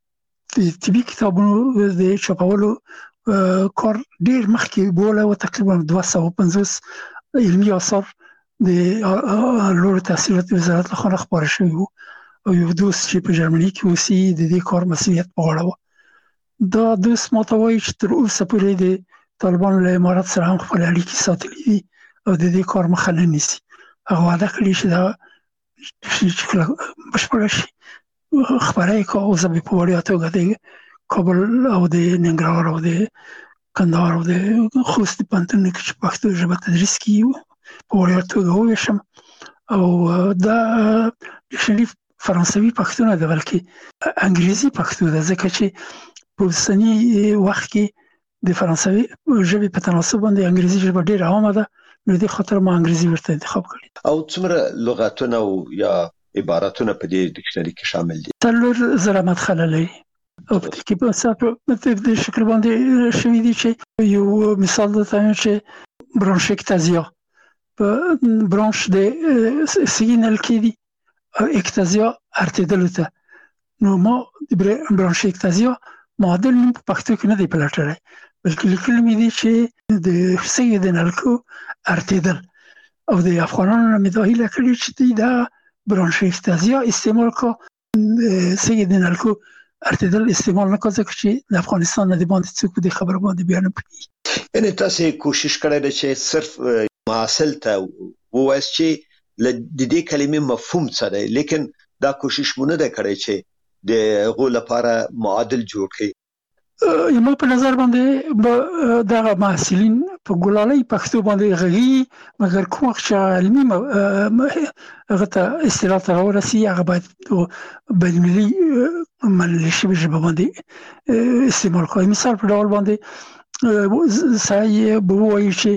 د طبي کتابونو د چاپولو کار ډېر مخکې بولی و. تقریبا دوه سوه پنځوس علمي آثار د لوړو تحصیلاتو وزارت لخوا خپاره شوي وو او یو دوست چې په جرمني کې اوسي د دې کار مسؤلیت په غاړه و. دا دوست ماته وایي چې تر اوسه پورې د طالبانو له امارت سره هم خپل اړیکې ساتلي دي او د دې کار مخه نه نیسي. هغه وعده کړې چې دا چې کله بشپړه شي خپاره یې کړه. او زه به په وړیا توګه د کابل او د ننګرهار او د کندهار او د خوست د پوهنتونونو کې چې پښتو ژبه تدریس کیږي په وړیا توګه وویشم. او دا ډکشنري فرانسوي پښتو نه ده بلکې انګریزي پښتو ده، ځکه چې په اوسني وخت کې د فرانسوي ژبې په تناسب باندې انګریزي ژبه ډېره عامه ده. نو دې خاطر ما انګریزي ورته انتخاب کړی. او څومره لغتونه او یا عبارتونه په دې ډکشنري کې شامل دي؟ څلور زره مدخله لري او په دې کې په د شکل باندې شوي دي چې یو مثال درته وایم چې برانشکتازیا په برانش د سیګنل کې دي او اکتازیا ارتدلو ته. نو ما د برانشکتازیا معادل نوم په پښتو کې نه دی پلټلی بلکې لیکلي مې دي چې د سږي د نلکو ارتدل. او د افغانانو نه مې دا هیله کړې چې دوی دا برانشکتازیا استعمال کړه، سږي د نلکو ارتدل استعمال نه کړه، ځکه چې د افغانستان نه د باندې څوک په دې خبره باندې بیا نه پوهېږي. یعنې تاسې کوشش کړی دی چې صرف محصل ته ووایاست چې د دې کلمې مفهوم څه دی، لیکن دا کوشش مو نه دی کړی چې د هغو لپاره معادل جوړ کړي. ما په نظر باندې دغه محصلین په ګلالۍ پښتو باندې غږیږي، مګر کوم وخت چې علمي هغه ته اصطلاح ته راورسي هغه باید بین‌المللي منل شوې ژبه باندې استعمال کړي. مثال په ډول باندې سړی به ووایي چې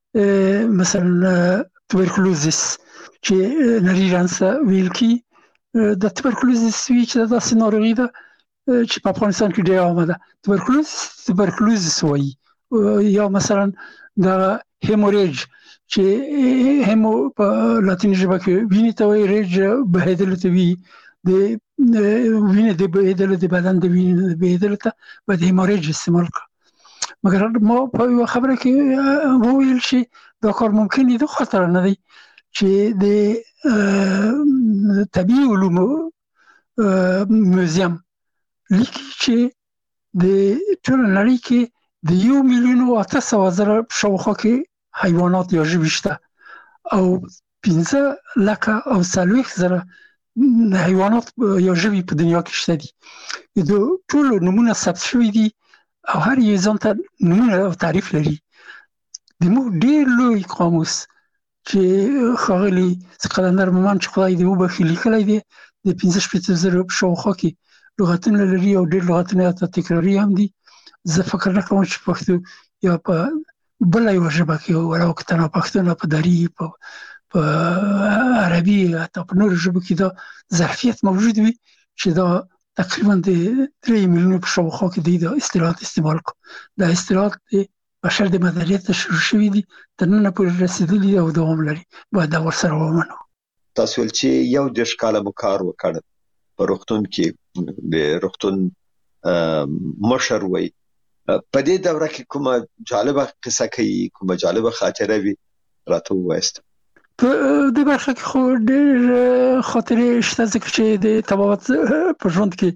مثلا توبرکلوزیس چې نري رنځ ته ویل کي، د توبرکلوزیس وی چې داسې ناروغي ده چې په افغانستان کې ډېره عامه ده. توبرکلوز توبرکلوزیس وایي. یا مثلا د هیموریج چې هیمو په لاتیني ژبه کې وینې ته وایي، ریج بهېدلو ته وایي. د وینې د بهېدلو د بدن د وینې د بهېدلو ته باید هیموریج استعمال کړه. مګر ما په یوه خبره کې وویل چې دا کار ممکن دی، د خاطر نه دی چې د طبیعي علومو موزیم لیکي چې د ټوله نړۍ کې د یو میلیون او اته سوه زره شاوخوا کې حیوانات یا ژوي شته او پنځه لکه او څلوېښت زره حیوانات یا ژوي په دنیا کې شته دي. د ټولو نومونه ثبت شوي دي او هر یو ځان ته نومونه او تعریف لري. زموږ ډېر لوی قاموس چې ښاغلي قلندر مومند چې خدای دې وبخښي لیکلی دی د پنځه شپېته زره په شاوخوا کې لغتونه لري او ډېر لغتونه حتی تکراري هم دي. زه فکر نه کوم چې پښتو یا په بله یوه ژبه کې ولو که تنها پښتو نه په دري په عربي حتی په نورو ژبو کې دا ظرفیت موجود وي چې دا تقریبا د درې میلیونو په شاوخوا کې دوی دا اصطلاحات استعمال کړو. دا اصطلاحات د بشر د مدنیت نه شروع شوي دي، تر ننه پورې رسېدلي او دوام لري. باید دا ورسره ومنو. تاسو ویل چې یو دېرش کاله مو کار وکړ په روغتون کې، د روغتون مشر وی په دې دوره کې کومه جالبه قصه کوي، کومه جالبه خاطره وي راته ووایاست؟ په دې برخه کې خو ډېر خاطرې شته، ځکه چې د طبابت په ژوند کې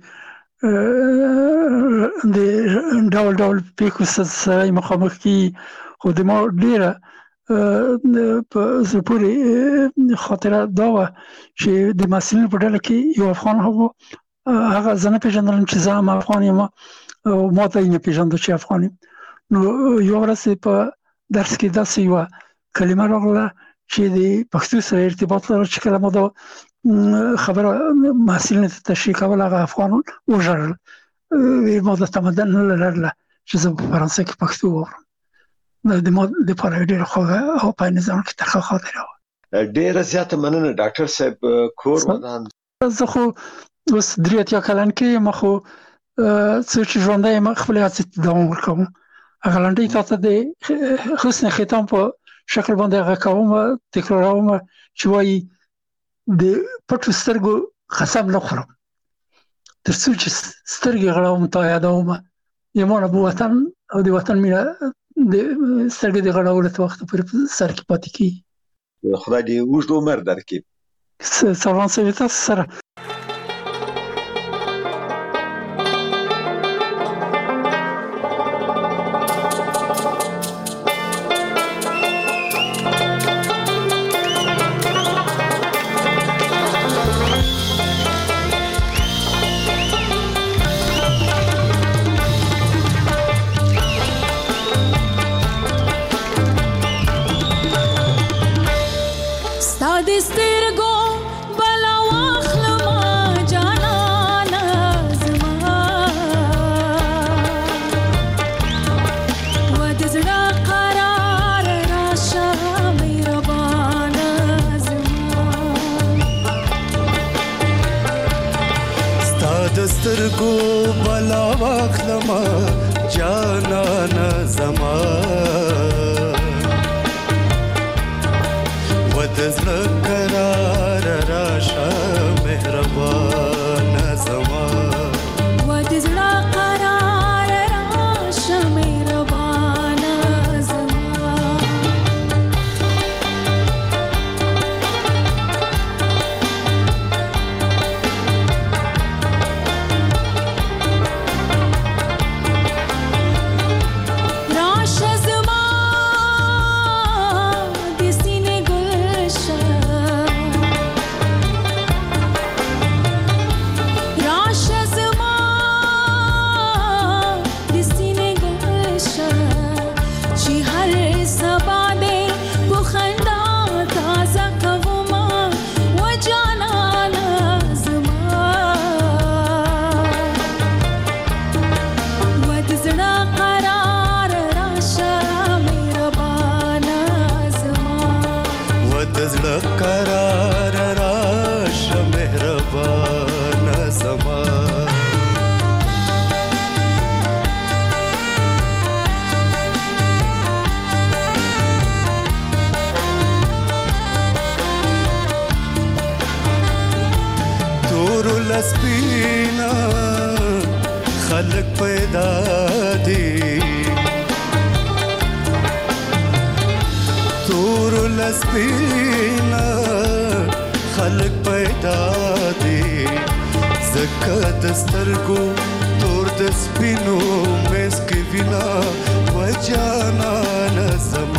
د ډول ډول پیښو سره مخامخ کېږي. خو د ما ډېره په زړه پورې خاطره دا وه چې د محصلینو په ډله کې یو افغان هغه هغه زه نه پېژندلم چې زه هم افغان یم او ما ته یې نه پېژانده چې افغان یم. نو یوه ورځ په درس کې داسې یوه کلمه راغله چې د پښتو سره ارتباط لري، چې کله ما دا خبره محصلینو ته تشریح کول هغه افغان وژړل، ما د تمدن نه لرله چې زه په فرانسه کې پښتو واورم. د ما لپاره ډېره خوږه او په نظام کې ترخه خاطره وه. ډېره زیاته مننه ډاکټر صاحب. کور ودان زه خو اوس درې اتیا کلن کې یم، خو څه چې ژوندی یم خپلې هڅې ته دوام ورکوم. هغه لنډۍ تاته د حسن ختام په شکل باندې هغه کوم تکراروم چې وایي د پټو سترګو قسم نه خورم تر څو چې سترګې غړوم تا یادوم، یمانه به وطن او د وطن مینه د سترګې د غړولو ته وخت پورې په سر کې پاتې کېږي. خدای دې اوږد عمر درکړي. سلام سوي تاسو سره. سترګو بلا واخلما جانانا زما ودزړه قرار راشه مهربان زما ودزړه قرار راشه مهربان زما سپینا خلق پیدا دی تور لسپینا خلق پیدا دی زکه دسترګو تور د سپینو مس کې وینا و جانا نظم